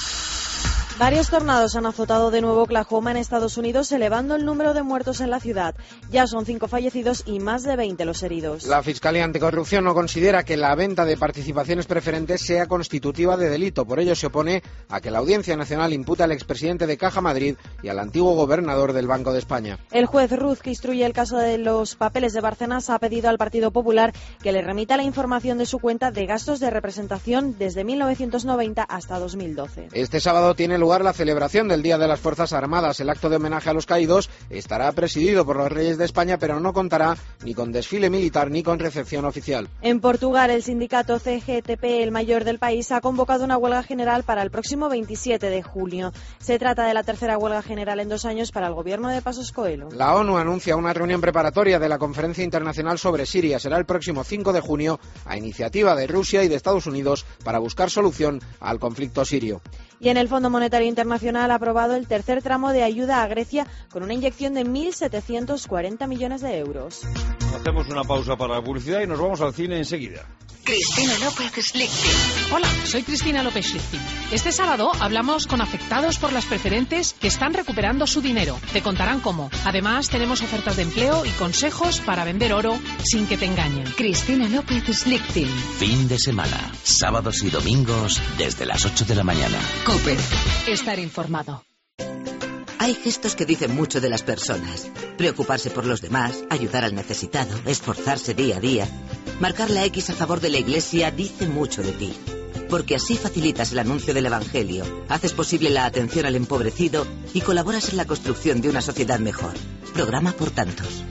Speaker 10: Varios tornados han azotado de nuevo Oklahoma en Estados Unidos, elevando el número de muertos en la ciudad. Ya son cinco fallecidos y más de veinte los heridos.
Speaker 9: La Fiscalía Anticorrupción no considera que la venta de participaciones preferentes sea constitutiva de delito. Por ello se opone a que la Audiencia Nacional impute al expresidente de Caja Madrid y al antiguo gobernador del Banco de España.
Speaker 10: El juez Ruz, que instruye el caso de los papeles de Bárcenas, ha pedido al Partido Popular que le remita la información de su cuenta de gastos de representación desde mil novecientos noventa hasta dos mil doce.
Speaker 9: Este sábado tiene lugar la celebración del Día de las Fuerzas Armadas. El acto de homenaje a los caídos estará presidido por los Reyes de España, pero no contará ni con desfile militar ni con recepción oficial.
Speaker 10: En Portugal, el sindicato C G T P, el mayor del país, ha convocado una huelga general para el próximo veintisiete de junio. Se trata de la tercera huelga general en dos años para el gobierno de Passos Coelho.
Speaker 9: La ONU anuncia una reunión preparatoria de la Conferencia Internacional sobre Siria. Será el próximo cinco de junio a iniciativa de Rusia y de Estados Unidos para buscar solución al conflicto sirio.
Speaker 10: Y en el Fondo Monetario Internacional ha aprobado el tercer tramo de ayuda a Grecia con una inyección de mil setecientos cuarenta millones de euros.
Speaker 1: Hacemos una pausa para la publicidad y nos vamos al cine enseguida.
Speaker 3: Cristina López Schlichting. Hola, soy Cristina López Schlichting. Este sábado hablamos con afectados por las preferentes que están recuperando su dinero. Te contarán cómo. Además, tenemos ofertas de empleo y consejos para vender oro sin que te engañen. Cristina López Schlichting.
Speaker 12: Fin de semana, sábados y domingos desde las ocho de la mañana.
Speaker 3: COPE. Estar informado.
Speaker 7: Hay gestos que dicen mucho de las personas. Preocuparse por los demás, ayudar al necesitado, esforzarse día a día. Marcar la X a favor de la Iglesia dice mucho de ti. Porque así facilitas el anuncio del Evangelio, haces posible la atención al empobrecido y colaboras en la construcción de una sociedad mejor. Programa por tantos.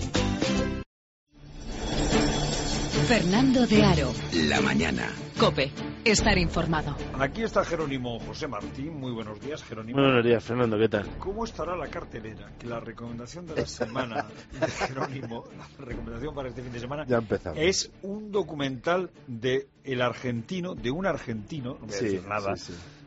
Speaker 3: Fernando de Aro.
Speaker 17: La mañana.
Speaker 3: COPE. Estar informado.
Speaker 1: Aquí está Jerónimo José Martín. Muy buenos días, Jerónimo.
Speaker 8: Buenos días, Fernando. ¿Qué tal?
Speaker 1: ¿Cómo estará la cartelera? Que la recomendación de la semana de Jerónimo, la recomendación para este fin de semana,
Speaker 8: ya empezamos.
Speaker 1: Es un documental de el argentino, de un argentino, no voy a
Speaker 8: sí,
Speaker 1: decir nada,
Speaker 8: sí, sí.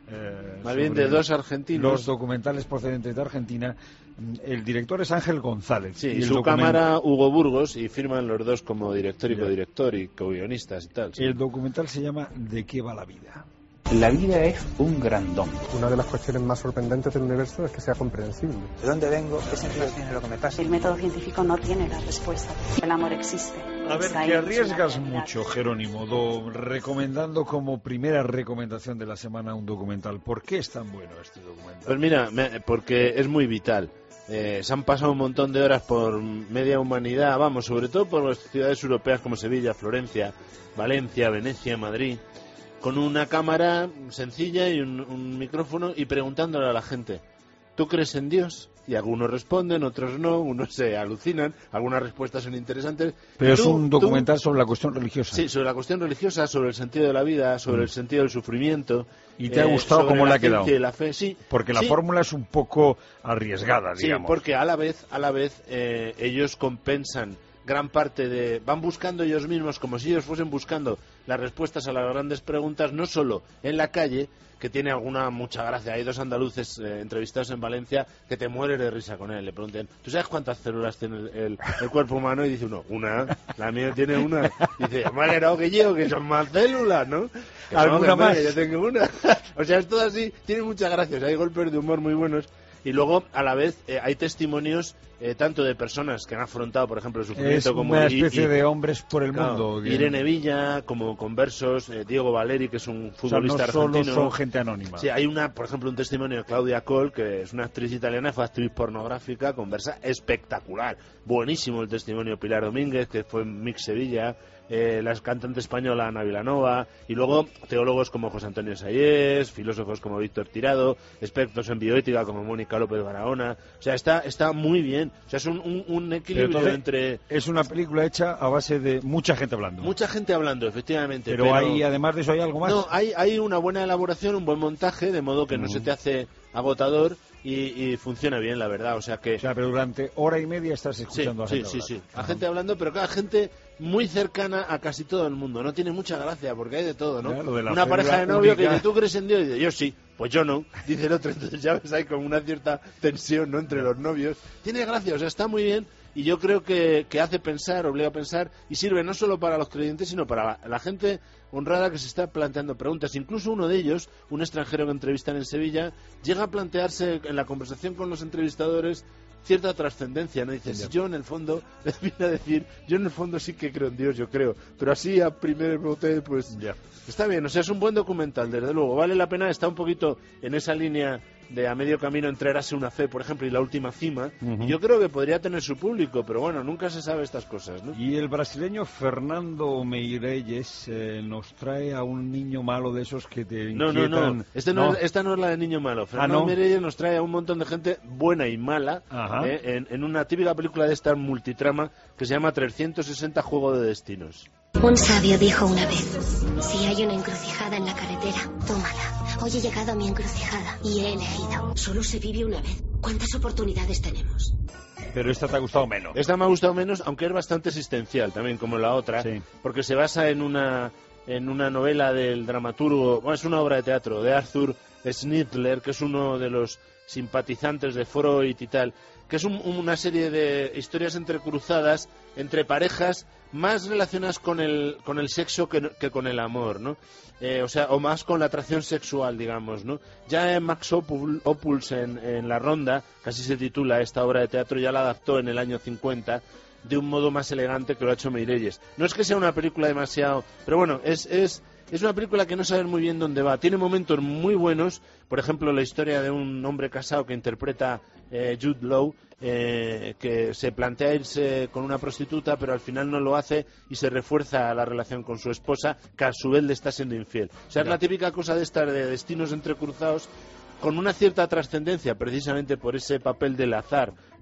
Speaker 1: Eh,
Speaker 8: Más bien de dos argentinos.
Speaker 1: Los documentales procedentes de Argentina. El director es Ángel González.
Speaker 8: Sí,
Speaker 1: y
Speaker 8: y
Speaker 1: el
Speaker 8: su
Speaker 1: document...
Speaker 8: cámara Hugo Burgos, y firman los dos como director y codirector y co-guionistas y tal. Sí.
Speaker 1: El documental se llama ¿De qué va la vida?
Speaker 11: La vida es un gran don.
Speaker 13: Una de las cuestiones más sorprendentes del universo es que sea comprensible.
Speaker 11: ¿De dónde vengo? ¿Qué sentido tiene lo que me pasa?
Speaker 16: El método científico no tiene la respuesta. El amor existe.
Speaker 1: A ver, que arriesgas mucho, Jerónimo, do, recomendando como primera recomendación de la semana un documental. ¿Por qué es tan bueno este documental?
Speaker 8: Pues mira, me, porque es muy vital. Eh, se han pasado un montón de horas por media humanidad, vamos, sobre todo por las ciudades europeas como Sevilla, Florencia, Valencia, Venecia, Madrid, con una cámara sencilla y un, un micrófono y preguntándole a la gente, ¿tú crees en Dios? Y algunos responden, otros no, unos se alucinan, algunas respuestas son interesantes.
Speaker 1: Pero
Speaker 8: tú,
Speaker 1: es un documental
Speaker 8: tú,
Speaker 1: sobre la cuestión religiosa.
Speaker 8: Sí, sobre la cuestión religiosa, sobre el sentido de la vida, sobre mm. el sentido del sufrimiento.
Speaker 1: ¿Y te eh, ha gustado cómo le ha quedado?
Speaker 8: Y la fe, sí.
Speaker 1: Porque la
Speaker 8: sí.
Speaker 1: fórmula es un poco arriesgada, digamos.
Speaker 8: Sí, porque a la vez, a la vez eh, ellos compensan gran parte de... Van buscando ellos mismos, como si ellos fuesen buscando las respuestas a las grandes preguntas, no solo en la calle, que tiene alguna mucha gracia. Hay dos andaluces eh, entrevistados en Valencia que te mueres de risa con él. Le preguntan, ¿tú sabes cuántas células tiene el, el, el cuerpo humano? Y dice uno, una. La mía tiene una. Y dice, más no, que yo, que son más células, ¿no? Que
Speaker 1: ¿Alguna
Speaker 8: no, que
Speaker 1: más?
Speaker 8: Me, yo tengo una. O sea, es todo así. Tiene muchas gracias. Hay golpes de humor muy buenos. Y luego, a la vez, eh, hay testimonios eh, tanto de personas que han afrontado, por ejemplo, el sufrimiento
Speaker 1: es
Speaker 8: como...
Speaker 1: una especie
Speaker 8: y, y,
Speaker 1: de hombres por el
Speaker 8: claro,
Speaker 1: mundo.
Speaker 8: Irene Villa, como conversos, eh, Diego Valeri, que es un futbolista
Speaker 1: o sea, no
Speaker 8: argentino.
Speaker 1: Solo son gente anónima.
Speaker 8: Sí, hay una, por ejemplo, un testimonio de Claudia Coll, que es una actriz italiana, fue actriz pornográfica, conversa espectacular. Buenísimo el testimonio. Pilar Domínguez, que fue en Mix Sevilla. Eh, la cantante española Ana Vilanova, y luego teólogos como José Antonio Sayés, filósofos como Víctor Tirado, expertos en bioética como Mónica López Barahona. O sea, está está muy bien. O sea, es un, un, un equilibrio entonces, entre...
Speaker 1: Es una película hecha a base de mucha gente hablando.
Speaker 8: Mucha gente hablando, efectivamente.
Speaker 1: Pero, pero hay, además de eso, ¿hay algo más?
Speaker 8: No, hay, hay una buena elaboración, un buen montaje, de modo que mm. no se te hace agotador. Y, y funciona bien, la verdad, o sea que...
Speaker 1: O sea, pero durante hora y media estás escuchando
Speaker 8: sí,
Speaker 1: a gente
Speaker 8: Sí, sí, sí, a
Speaker 1: Ajá.
Speaker 8: gente hablando, pero cada gente muy cercana a casi todo el mundo. No tiene mucha gracia, porque hay de todo, ¿no?
Speaker 1: Claro, de
Speaker 8: una pareja de novio única. Que dice, ¿tú crees en Dios? Y dice, yo sí, pues yo no. Dice el otro, entonces ya ves, hay como una cierta tensión, ¿no?, entre los novios. Tiene gracia, o sea, está muy bien. Y yo creo que, que hace pensar, obliga a pensar, y sirve no solo para los creyentes, sino para la, la gente honrada que se está planteando preguntas. Incluso uno de ellos, un extranjero que entrevistan en Sevilla, llega a plantearse en la conversación con los entrevistadores cierta trascendencia, ¿no? Dices, yeah. yo en el fondo, les viene a decir, yo en el fondo sí que creo en Dios, yo creo, pero así a primer bote, pues
Speaker 1: yeah.
Speaker 8: está bien, o sea, es un buen documental, desde luego, vale la pena, está un poquito en esa línea de a medio camino entre Érase una fe, por ejemplo, y La última cima, uh-huh. y yo creo que podría tener su público, pero bueno, nunca se sabe estas cosas, ¿no?
Speaker 1: Y el brasileño Fernando Meirelles eh, nos trae a un niño malo de esos que te inquietan.
Speaker 8: No, no, no, este no, no. Es, esta no es la de niño malo. Fernando ah, ¿no? Meirelles nos trae a un montón de gente buena y mala eh, en, en una típica película de esta multitrama que se llama trescientos sesenta Juego de Destinos.
Speaker 18: Un sabio dijo una vez, si hay una encrucijada en la carretera, tómala. Hoy he llegado a mi encrucijada y he elegido. Solo se vive una vez. ¿Cuántas oportunidades tenemos?
Speaker 1: Pero esta te ha gustado menos.
Speaker 8: Esta me ha gustado menos, aunque es bastante existencial también, como la otra, sí. porque se basa en una en una novela del dramaturgo, bueno, es una obra de teatro, de Arthur Schnitzler, que es uno de los simpatizantes de Freud y tal, que es un, una serie de historias entrecruzadas entre parejas más relacionadas con el con el sexo que, que con el amor, ¿no? Eh, o sea, o más con la atracción sexual, digamos, ¿no? Ya en Max Opul, Opuls en, en La Ronda, casi se titula esta obra de teatro, ya la adaptó en el año cincuenta de un modo más elegante que lo ha hecho Meirelles. No es que sea una película demasiado... Pero bueno, es... es Es una película que no sabes muy bien dónde va. Tiene momentos muy buenos. Por ejemplo, la historia de un hombre casado que interpreta eh, Jude Law, eh, que se plantea irse con una prostituta, pero al final no lo hace y se refuerza la relación con su esposa, que a su vez le está siendo infiel. O sea, es la típica cosa de estar de destinos entrecruzados, con una cierta trascendencia, precisamente por ese papel del azar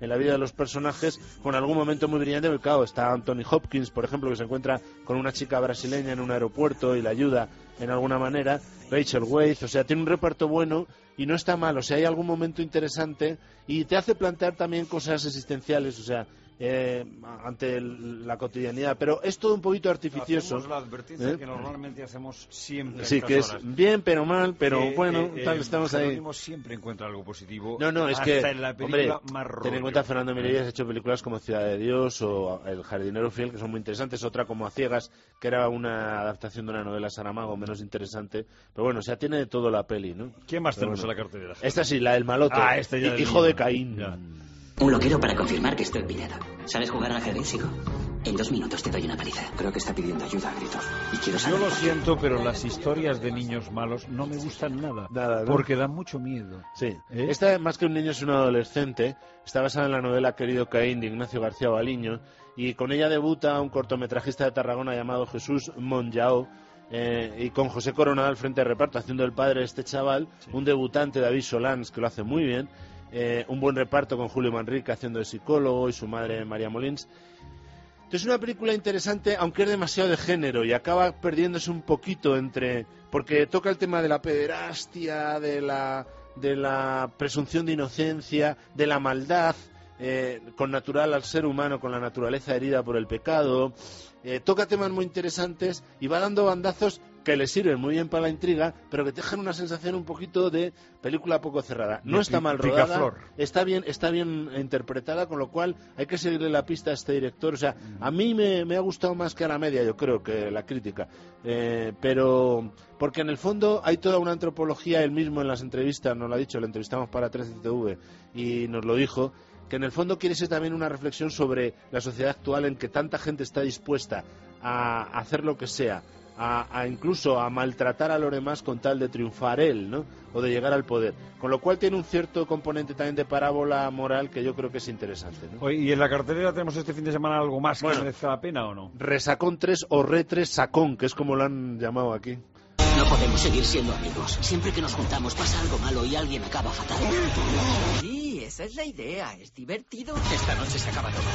Speaker 8: en la vida de los personajes, con algún momento muy brillante. Claro, está Anthony Hopkins, por ejemplo, que se encuentra con una chica brasileña en un aeropuerto y la ayuda en alguna manera. Rachel Weisz, o sea, tiene un reparto bueno y no está mal, o sea, hay algún momento interesante y te hace plantear también cosas existenciales, o sea, eh, ante el, la cotidianidad, pero es todo un poquito artificioso.
Speaker 1: Hacemos la advertencia ¿eh? que normalmente hacemos siempre.
Speaker 8: Sí, que
Speaker 1: horas.
Speaker 8: es bien, pero mal, pero
Speaker 1: eh,
Speaker 8: bueno,
Speaker 1: eh,
Speaker 8: tal,
Speaker 1: eh,
Speaker 8: estamos ahí.
Speaker 1: Siempre encuentra algo positivo.
Speaker 8: No, no, es
Speaker 1: hasta
Speaker 8: que,
Speaker 1: en la película
Speaker 8: hombre,
Speaker 1: más
Speaker 8: ten en cuenta, Fernando Miralles ha hecho películas como Ciudad de Dios o El jardinero fiel, que son muy interesantes, otra como A ciegas, que era una adaptación de una novela Saramago, menos interesante, pero bueno, o sea, tiene de todo la peli, ¿no?
Speaker 1: ¿Qué más
Speaker 8: pero
Speaker 1: tenemos
Speaker 8: bueno,
Speaker 1: en la cartelera?
Speaker 8: Esta sí, la del malote,
Speaker 1: ah, esta ya
Speaker 8: hijo de Caín.
Speaker 1: Ya.
Speaker 4: Un loquero para confirmar que estoy pillado. ¿Sabes jugar al ajedrez, hijo? En dos minutos te doy una paliza. Creo que está pidiendo ayuda a gritos. Y quiero saber.
Speaker 1: Yo lo siento, pero las historias de niños malos no me gustan nada.
Speaker 8: Nada, ¿no?
Speaker 1: Porque dan mucho miedo.
Speaker 8: Sí.
Speaker 1: ¿Eh?
Speaker 8: Esta, más que un niño, es un adolescente. Está basada en la novela Querido Caín de Ignacio García Baliño. Y con ella debuta un cortometrajista de Tarragona llamado Jesús Monllao. Eh, y con José Coronado al frente de reparto, haciendo el padre de este chaval. Sí. Un debutante, David Solans, que lo hace muy bien. Eh, un buen reparto con Julio Manrique haciendo de psicólogo y su madre María Molins. Es una película interesante, aunque es demasiado de género y acaba perdiéndose un poquito entre... porque toca el tema de la pederastia, de la, de la presunción de inocencia, de la maldad, eh, con natural al ser humano, con la naturaleza herida por el pecado. Eh, toca temas muy interesantes y va dando bandazos que le sirven muy bien para la intriga, pero que te dejan una sensación un poquito de película poco cerrada. No está mal rodada, está bien, está bien interpretada, con lo cual hay que seguirle la pista a este director. O sea, a mí me, me ha gustado más que a la media, yo creo, que la crítica. Eh, pero porque en el fondo hay toda una antropología, él mismo en las entrevistas nos lo ha dicho, lo entrevistamos para trece T V y nos lo dijo, que en el fondo quiere ser también una reflexión sobre la sociedad actual en que tanta gente está dispuesta a hacer lo que sea, A, a incluso a maltratar a los demás con tal de triunfar él, ¿no? O de llegar al poder. Con lo cual tiene un cierto componente también de parábola moral que yo creo que es interesante, ¿no?
Speaker 1: Oye, ¿y en la cartelera tenemos este fin de semana algo más bueno, que merece la pena o no?
Speaker 8: Resacón tres o Re tres Sacón, que es como lo han llamado aquí.
Speaker 4: No podemos seguir siendo amigos. Siempre que nos juntamos pasa algo malo y alguien acaba fatal.
Speaker 19: Sí, esa es la idea. Es divertido.
Speaker 4: Esta noche se acaba todo.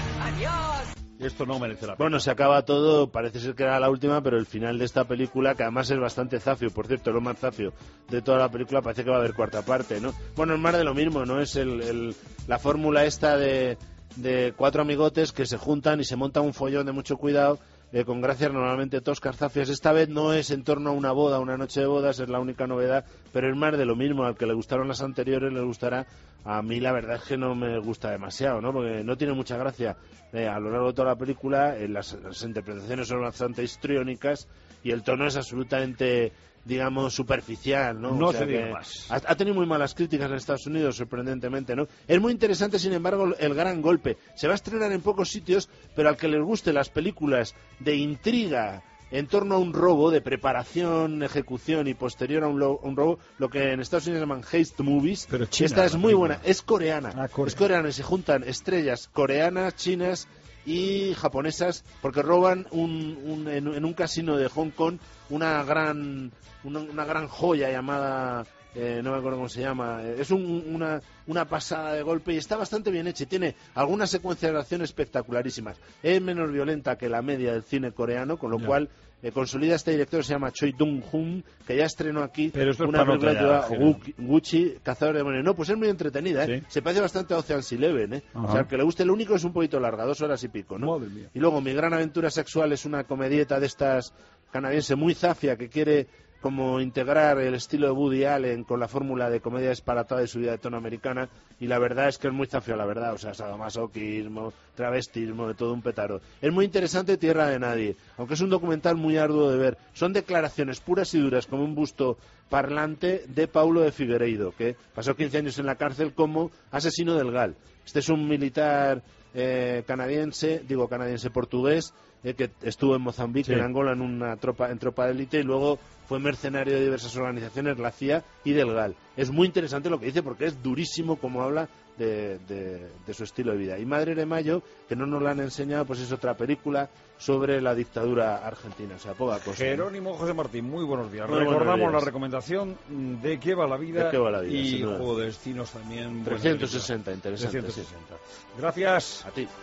Speaker 19: ¡Adiós!
Speaker 1: Esto no merece la pena.
Speaker 8: Bueno, se acaba todo, parece ser que era la última, pero el final de esta película, que además es bastante zafio, por cierto, lo más zafio de toda la película, parece que va a haber cuarta parte, ¿no? Bueno, es más de lo mismo, ¿no? Es el, el, la fórmula esta de, de cuatro amigotes que se juntan y se montan un follón de mucho cuidado, eh, con gracias normalmente toscas, zafias. Esta vez no es en torno a una boda, una noche de bodas, es la única novedad, pero es más de lo mismo. Al que le gustaron las anteriores le gustará. A mí la verdad es que no me gusta demasiado, ¿no? Porque no tiene mucha gracia eh, a lo largo de toda la película. Eh, las, las interpretaciones son bastante histriónicas y el tono es absolutamente, digamos, superficial, ¿no?
Speaker 1: No
Speaker 8: o sea
Speaker 1: se diga
Speaker 8: que
Speaker 1: más.
Speaker 8: Ha, ha tenido muy malas críticas en Estados Unidos, sorprendentemente, ¿no? Es muy interesante, sin embargo, El gran golpe. Se va a estrenar en pocos sitios, pero al que les guste las películas de intriga en torno a un robo, de preparación, ejecución y posterior a un, lo, un robo, lo que en Estados Unidos llaman haste movies.
Speaker 1: Pero China,
Speaker 8: esta es muy buena, es coreana.
Speaker 1: Ah, Corea.
Speaker 8: Es coreana y se juntan estrellas coreanas, chinas y japonesas, porque roban un, un, en, en un casino de Hong Kong una gran, una, una gran joya llamada... Eh, no me acuerdo cómo se llama, eh, es un, una, una pasada de golpe y está bastante bien hecha y tiene algunas secuencias de acción espectacularísimas. Es menos violenta que la media del cine coreano, con lo yeah. cual eh, consolida este director, se llama Choi Dong-hun, que ya estrenó aquí
Speaker 1: Pero esto
Speaker 8: una
Speaker 1: es
Speaker 8: película
Speaker 1: ya,
Speaker 8: llamada Gucci, Cazador de Demonios. No, pues es muy entretenida, ¿eh?
Speaker 1: ¿Sí?
Speaker 8: Se parece bastante a Ocean's Eleven, ¿eh? O sea, al que le guste, lo único es un poquito larga, dos horas y pico, ¿no? Y luego Mi gran aventura sexual es una comedieta de estas canadiense muy zafia que quiere como integrar el estilo de Woody Allen con la fórmula de comedia disparatada y subida de tono americana, y la verdad es que es muy zafio, la verdad, o sea, sadomasoquismo, travestismo, de todo un petardo. Es muy interesante Tierra de nadie, aunque es un documental muy arduo de ver. Son declaraciones puras y duras, como un busto parlante de Paulo de Figueiredo, que pasó quince años en la cárcel como asesino del G A L. Este es un militar eh, canadiense, digo canadiense portugués, eh, que estuvo en Mozambique,
Speaker 1: Sí.
Speaker 8: en Angola, en una tropa en tropa de élite, y luego fue mercenario de diversas organizaciones, la C I A y del G A L. Es muy interesante lo que dice porque es durísimo como habla de, de, de su estilo de vida. Y Madre de Mayo, que no nos la han enseñado, pues es otra película sobre la dictadura argentina, o sea, poca cosa.
Speaker 1: Jerónimo José Martín, muy buenos días.
Speaker 8: Muy buenos
Speaker 1: Recordamos
Speaker 8: días.
Speaker 1: la recomendación de qué va la vida,
Speaker 8: ¿De qué va la vida?
Speaker 1: y
Speaker 8: Sin duda.
Speaker 1: Juego de Destinos también. buena
Speaker 8: trescientos
Speaker 1: película.
Speaker 8: sesenta, interesante.
Speaker 1: trescientos sesenta. Gracias.
Speaker 8: A ti.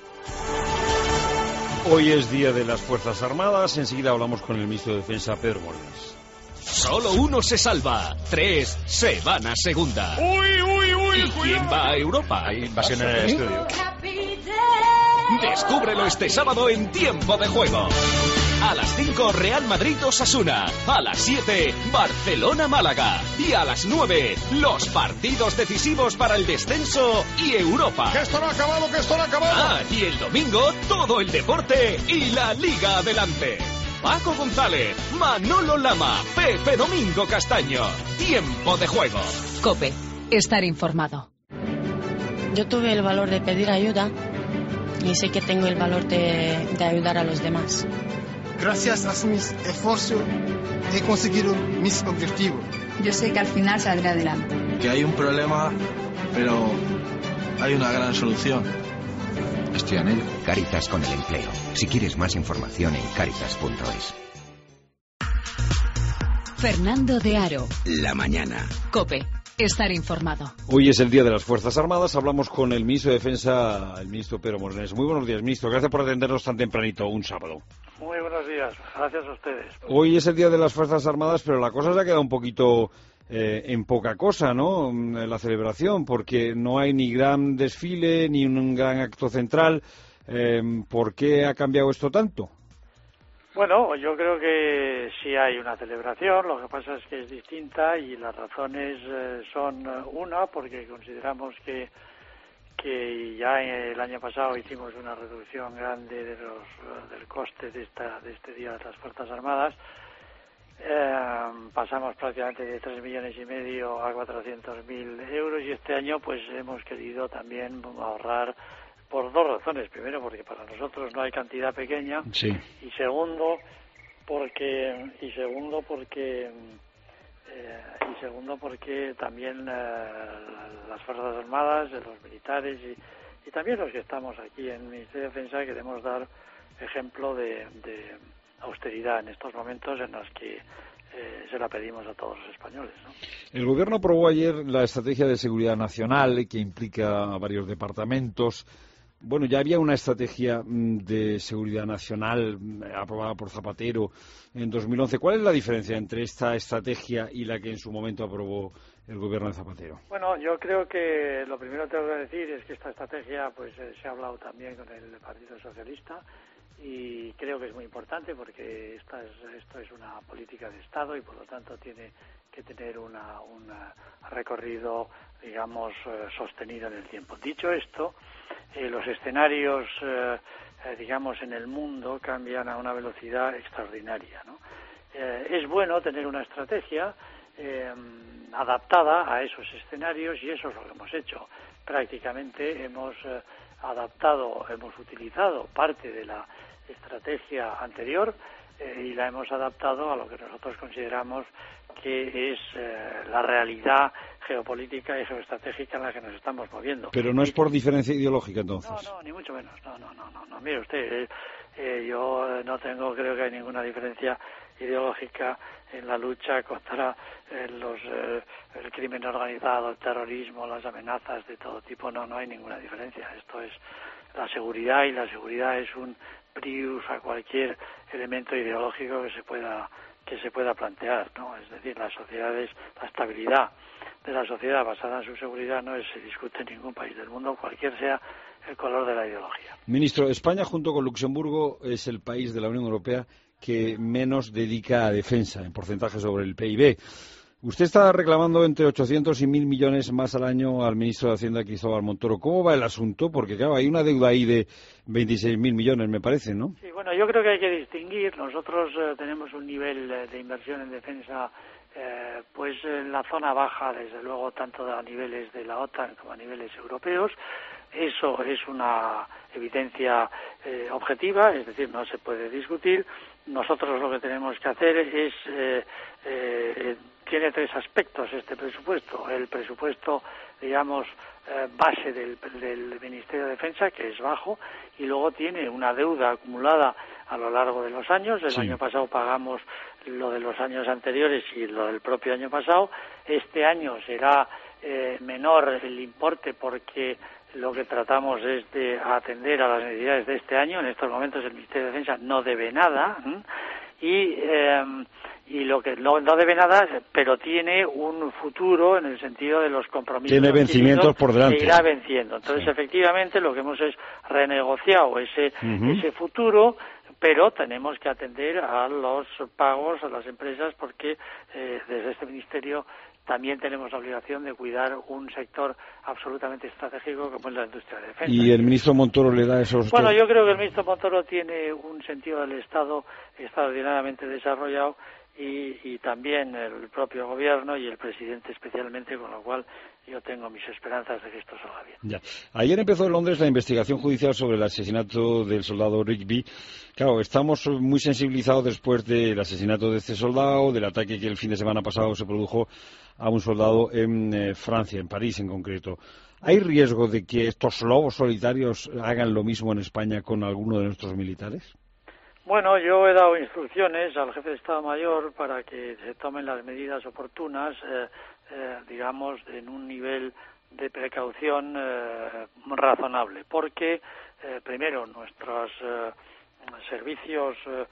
Speaker 1: Hoy es Día de las Fuerzas Armadas. Enseguida hablamos con el ministro de Defensa, Pedro Morales.
Speaker 20: Solo uno se salva, tres se van a segunda.
Speaker 1: ¡Uy, uy, uy!
Speaker 20: ¿Y quién va a Europa?
Speaker 15: Hay invasión en el estudio.
Speaker 20: Descúbrelo este sábado en Tiempo de Juego. A las cinco, Real Madrid-Osasuna. A las siete, Barcelona-Málaga. Y a las nueve, los partidos decisivos para el descenso y Europa.
Speaker 1: ¡Que esto no ha acabado, que esto no ha acabado!
Speaker 20: Ah, y el domingo, todo el deporte y la Liga adelante. Paco González, Manolo Lama, Pepe Domingo Castaño. Tiempo de Juego.
Speaker 3: COPE. Estar informado.
Speaker 21: Yo tuve el valor de pedir ayuda y sé que tengo el valor de, de ayudar a los demás.
Speaker 22: Gracias a mis esfuerzos he conseguido mis objetivos.
Speaker 24: Yo sé que al final saldré adelante.
Speaker 25: Que hay un problema, pero hay una gran solución. Estoy en ello.
Speaker 26: Cáritas con el empleo. Si quieres más información en cáritas punto es.
Speaker 3: Fernando de Aro.
Speaker 26: La mañana.
Speaker 3: COPE. Estar informado.
Speaker 1: Hoy es el Día de las Fuerzas Armadas. Hablamos con el ministro de Defensa, el ministro Pedro Morales. Muy buenos días, ministro. Gracias por atendernos tan tempranito, un sábado.
Speaker 27: Muy buenos días. Gracias a ustedes.
Speaker 1: Hoy es el Día de las Fuerzas Armadas, pero la cosa se ha quedado un poquito eh, en poca cosa, ¿no? La celebración, porque no hay ni gran desfile, ni un gran acto central. Eh, ¿Por qué ha cambiado esto tanto?
Speaker 27: Bueno, yo creo que sí hay una celebración, lo que pasa es que es distinta y las razones eh, son una, porque consideramos que que ya el año pasado hicimos una reducción grande de los del coste de esta de este Día de las Fuerzas Armadas. Eh, pasamos prácticamente de tres millones y medio a cuatrocientos mil euros y este año pues hemos querido también ahorrar por dos razones. Primero, porque para nosotros no hay cantidad pequeña.
Speaker 1: Sí.
Speaker 27: Y segundo, porque y segundo porque eh, y segundo porque también eh, las Fuerzas Armadas, los militares y, y también los que estamos aquí en el Ministerio de Defensa queremos dar ejemplo de, de austeridad en estos momentos en los que eh, se la pedimos a todos los españoles, ¿no?
Speaker 1: El Gobierno aprobó ayer la Estrategia de Seguridad Nacional, que implica a varios departamentos. Bueno, ya había una estrategia de seguridad nacional aprobada por Zapatero en dos mil once. ¿Cuál es la diferencia entre esta estrategia y la que en su momento aprobó el gobierno de Zapatero?
Speaker 27: Bueno, yo creo que lo primero que tengo que decir es que esta estrategia pues eh, se ha hablado también con el Partido Socialista y creo que es muy importante porque esta es, esto es una política de Estado y por lo tanto tiene que tener una, un recorrido, digamos, eh, sostenido en el tiempo. Dicho esto, eh, los escenarios, eh, eh, digamos, en el mundo cambian a una velocidad extraordinaria, ¿no? Eh, es bueno tener una estrategia eh, adaptada a esos escenarios y eso es lo que hemos hecho. Prácticamente hemos eh, adaptado, hemos utilizado parte de la estrategia anterior eh, y la hemos adaptado a lo que nosotros consideramos que es eh, la realidad geopolítica y geoestratégica en la que nos estamos moviendo.
Speaker 1: Pero no es por diferencia ideológica, entonces.
Speaker 27: No, no, ni mucho menos. No, no, no, no. no. Mire usted, eh, eh, yo no tengo, creo que hay ninguna diferencia ideológica en la lucha contra eh, los eh, el crimen organizado, el terrorismo, las amenazas de todo tipo. No, no hay ninguna diferencia. Esto es la seguridad y la seguridad es un prius a cualquier elemento ideológico que se pueda que se pueda plantear, ¿no? Es decir, las sociedades, la estabilidad de la sociedad basada en su seguridad no es, se discute en ningún país del mundo, cualquier sea el color de la ideología.
Speaker 1: Ministro, España junto con Luxemburgo es el país de la Unión Europea que menos dedica a defensa en porcentaje sobre el P I B. Usted está reclamando entre ochocientos y mil millones más al año al ministro de Hacienda, Cristóbal Montoro. ¿Cómo va el asunto? Porque, claro, hay una deuda ahí de veintiséis mil millones, me parece, ¿no?
Speaker 27: Sí, bueno, yo creo que hay que distinguir. Nosotros eh, tenemos un nivel eh, de inversión en defensa, eh, pues en la zona baja, desde luego, tanto a niveles de la OTAN como a niveles europeos. Eso es una evidencia eh, objetiva, es decir, no se puede discutir. Nosotros lo que tenemos que hacer es, eh, eh, tiene tres aspectos este presupuesto. El presupuesto, digamos, eh, base del, del Ministerio de Defensa, que es bajo, y luego tiene una deuda acumulada a lo largo de los años. El sí. año pasado pagamos lo de los años anteriores y lo del propio año pasado. Este año será eh, menor el importe porque lo que tratamos es de atender a las necesidades de este año. En estos momentos el Ministerio de Defensa no debe nada ¿eh? y eh, y lo que no, no debe nada, pero tiene un futuro en el sentido de los compromisos.
Speaker 1: Tiene vencimientos por delante.
Speaker 27: Que irá venciendo. Entonces, sí. efectivamente, lo que hemos es renegociado ese uh-huh. ese futuro, pero tenemos que atender a los pagos a las empresas porque eh, desde este ministerio también tenemos la obligación de cuidar un sector absolutamente estratégico como es la industria de defensa.
Speaker 1: ¿Y el ministro Montoro le da esos...?
Speaker 27: Bueno, yo creo que el ministro Montoro tiene un sentido del Estado extraordinariamente desarrollado y, y también el propio gobierno y el presidente especialmente, con lo cual yo tengo mis esperanzas de que esto salga bien.
Speaker 1: Ya. Ayer empezó en Londres la investigación judicial sobre el asesinato del soldado Rigby. Claro, estamos muy sensibilizados después del asesinato de este soldado, del ataque que el fin de semana pasado se produjo a un soldado en eh, Francia, en París en concreto. ¿Hay riesgo de que estos lobos solitarios hagan lo mismo en España con alguno de nuestros militares?
Speaker 27: Bueno, yo he dado instrucciones al jefe de Estado Mayor para que se tomen las medidas oportunas, eh, eh, digamos, en un nivel de precaución eh, razonable, porque, eh, primero, nuestros eh, servicios, eh,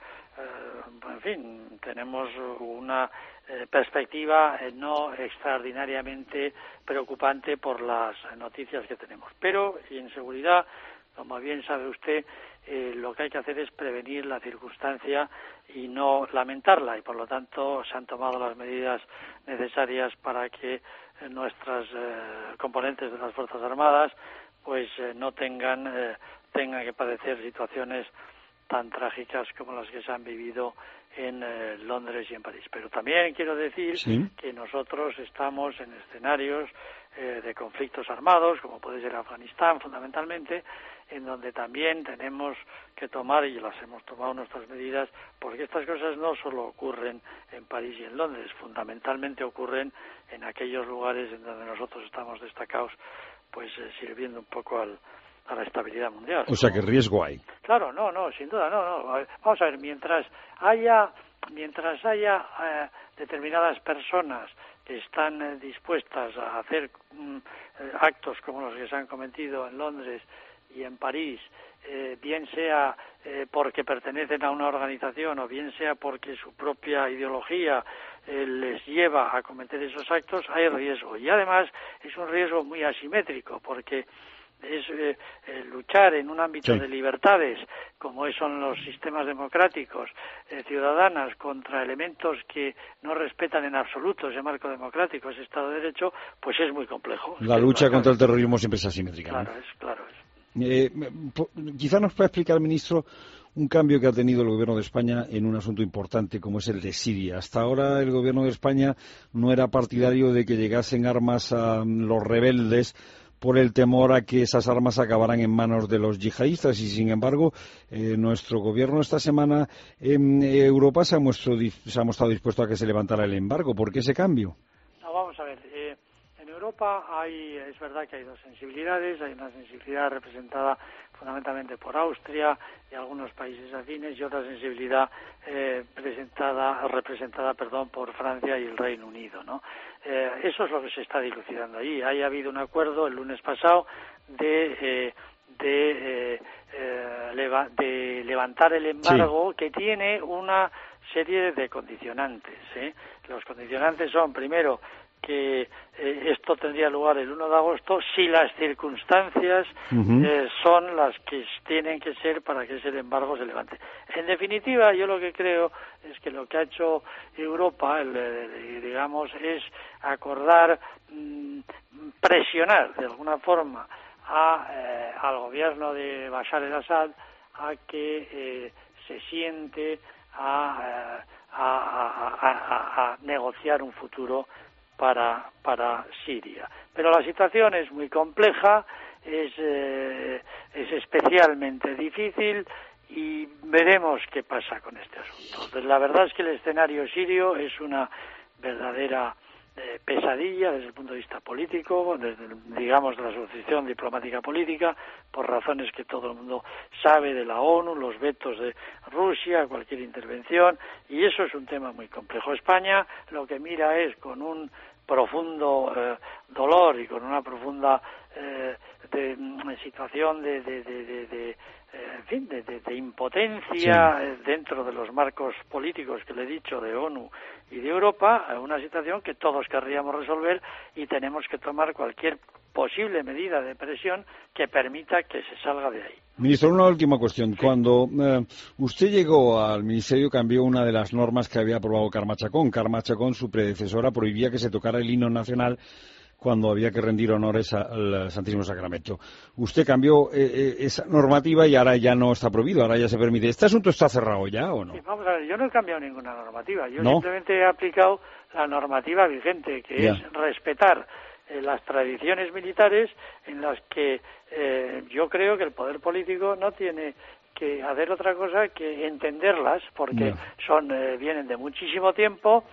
Speaker 27: eh, en fin, tenemos una eh, perspectiva eh, no extraordinariamente preocupante por las noticias que tenemos. Pero, y en seguridad, como bien sabe usted, eh, lo que hay que hacer es prevenir la circunstancia y no lamentarla, y por lo tanto se han tomado las medidas necesarias para que eh, nuestras eh, componentes de las Fuerzas Armadas pues eh, no tengan, eh, tengan que padecer situaciones tan trágicas como las que se han vivido en eh, Londres y en París. Pero también quiero decir ¿Sí? que nosotros estamos en escenarios eh, de conflictos armados, como puede ser Afganistán fundamentalmente, en donde también tenemos que tomar, y las hemos tomado nuestras medidas, porque estas cosas no solo ocurren en París y en Londres, fundamentalmente ocurren en aquellos lugares en donde nosotros estamos destacados, pues eh, sirviendo un poco al a la estabilidad mundial.
Speaker 1: O sea, ¿qué riesgo hay?
Speaker 27: Claro, no, no, sin duda, no, no. Vamos a ver, mientras haya, mientras haya eh, determinadas personas que están eh, dispuestas a hacer mm, eh, actos como los que se han cometido en Londres y en París, eh, bien sea eh, porque pertenecen a una organización o bien sea porque su propia ideología eh, les lleva a cometer esos actos, hay riesgo. Y además es un riesgo muy asimétrico, porque es eh, eh, luchar en un ámbito sí. de libertades, como son los sistemas democráticos, eh, ciudadanas, contra elementos que no respetan en absoluto ese marco democrático, ese Estado de Derecho, pues es muy complejo.
Speaker 1: La lucha contra el terrorismo siempre es asimétrica.
Speaker 27: Claro,
Speaker 1: ¿no?
Speaker 27: es, claro es.
Speaker 1: Eh, quizá nos pueda explicar, ministro, un cambio que ha tenido el Gobierno de España en un asunto importante como es el de Siria. Hasta ahora el Gobierno de España no era partidario de que llegasen armas a los rebeldes por el temor a que esas armas acabaran en manos de los yihadistas y, sin embargo, eh, nuestro gobierno esta semana en Europa se ha, mostrado, se ha mostrado dispuesto a que se levantara el embargo. ¿Por qué ese cambio?
Speaker 27: No, vamos a ver. Eh, en Europa hay, es verdad que hay dos sensibilidades. Hay una sensibilidad representada fundamentalmente por Austria y algunos países afines y otra sensibilidad eh, presentada, representada, perdón, por Francia y el Reino Unido, ¿no? Eh, eso es lo que se está dilucidando allí. Hay habido un acuerdo el lunes pasado de eh, de, eh, eh, leva, de levantar el embargo sí. que tiene una serie de condicionantes, ¿eh? Los condicionantes son, primero, que eh, esto tendría lugar el uno de agosto si las circunstancias uh-huh. eh, son las que tienen que ser para que ese embargo se levante. En definitiva, yo lo que creo es que lo que ha hecho Europa, el, el, digamos, es acordar, mmm, presionar de alguna forma a, eh, al gobierno de Bashar el-Assad a que eh, se siente a, a, a, a, a negociar un futuro para para Siria. Pero la situación es muy compleja, es, eh, es especialmente difícil y veremos qué pasa con este asunto. Pues la verdad es que el escenario sirio es una verdadera eh, pesadilla desde el punto de vista político, desde, digamos, de la asociación diplomática política, por razones que todo el mundo sabe de la ONU, los vetos de Rusia, cualquier intervención, y eso es un tema muy complejo. España lo que mira es con un profundo eh, dolor y con una profunda eh, de, situación de, de, de, de, de eh, en fin, de, de, de impotencia sí. eh, dentro de los marcos políticos que le he dicho de ONU y de Europa, una situación que todos querríamos resolver y tenemos que tomar cualquier posible medida de presión que permita que se salga de ahí.
Speaker 1: Ministro, una última cuestión. Cuando eh, usted llegó al Ministerio, cambió una de las normas que había aprobado Carme Chacón. Carme Chacón, su predecesora, prohibía que se tocara el himno nacional cuando había que rendir honores al Santísimo Sacramento. Usted cambió eh, eh, esa normativa y ahora ya no está prohibido, ahora ya se permite. ¿Este asunto está cerrado ya o no?
Speaker 27: Sí, vamos a ver, yo no he cambiado ninguna normativa. Yo
Speaker 1: ¿No?
Speaker 27: simplemente he aplicado la normativa vigente, que
Speaker 1: ya.
Speaker 27: es respetar eh, las tradiciones militares en las que eh, yo creo que el poder político no tiene que hacer otra cosa que entenderlas, porque no. son eh, vienen de muchísimo tiempo,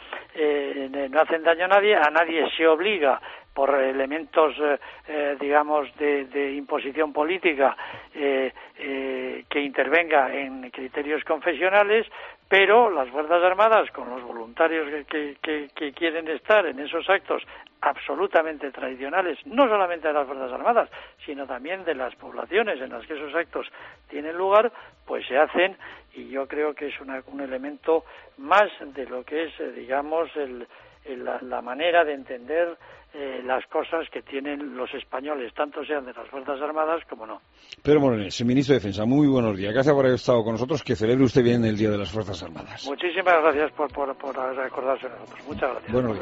Speaker 27: eh, no hacen daño a nadie, a nadie se obliga por elementos, eh, eh, digamos, de, de imposición política eh, eh, que intervenga en criterios confesionales, pero las Fuerzas Armadas, con los voluntarios que, que, que, que quieren estar en esos actos absolutamente tradicionales, no solamente de las Fuerzas Armadas, sino también de las poblaciones en las que esos actos tienen lugar, pues se hacen, y yo creo que es una, un elemento más de lo que es, eh, digamos, el, el, la, la manera de entender Eh, las cosas que tienen los españoles, tanto sean de las Fuerzas Armadas como no.
Speaker 1: Pedro Morenés, ministro de Defensa, muy buenos días. Gracias por haber estado con nosotros. Que celebre usted bien el Día de las Fuerzas Armadas.
Speaker 27: Muchísimas gracias por, por, por acordarse de nosotros. Muchas gracias.
Speaker 1: Buenos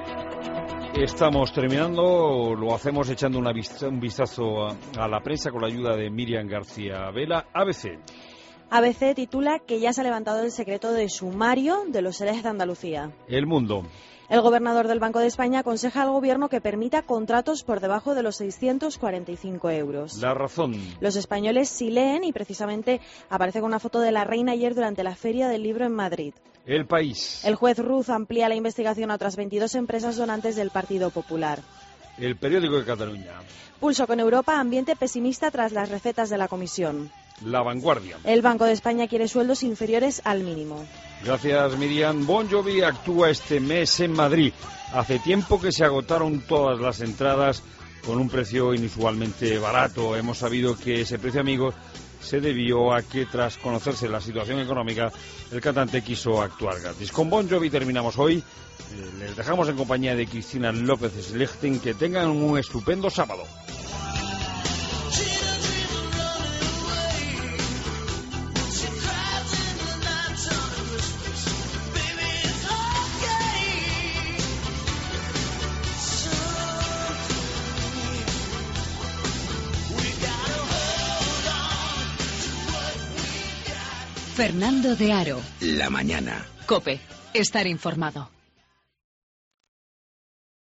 Speaker 1: días. Estamos terminando, lo hacemos echando una vista, un vistazo a, a la prensa con la ayuda de Miriam García Vela. A B C.
Speaker 2: A B C titula que ya se ha levantado el secreto de sumario de los seres de Andalucía.
Speaker 1: El Mundo.
Speaker 2: El gobernador del Banco de España aconseja al Gobierno que permita contratos por debajo de los seiscientos cuarenta y cinco euros.
Speaker 1: La Razón.
Speaker 2: Los españoles sí leen y precisamente aparece con una foto de la reina ayer durante la Feria del Libro en Madrid.
Speaker 1: El País.
Speaker 2: El juez Ruz amplía la investigación a otras veintidós empresas donantes del Partido Popular.
Speaker 1: El Periódico de Cataluña.
Speaker 2: Pulso con Europa, ambiente pesimista tras las recetas de la Comisión.
Speaker 1: La Vanguardia.
Speaker 2: El Banco de España quiere sueldos inferiores al mínimo.
Speaker 1: Gracias, Miriam. Bon Jovi actúa este mes en Madrid. Hace tiempo que se agotaron todas las entradas con un precio inusualmente barato. Hemos sabido que ese precio, amigos, se debió a que tras conocerse la situación económica, el cantante quiso actuar gratis. Con Bon Jovi terminamos hoy. Eh, les dejamos en compañía de Cristina López Schlichting. Que tengan un estupendo sábado.
Speaker 5: Fernando de Aro.
Speaker 17: La mañana.
Speaker 3: COPE. Estar informado.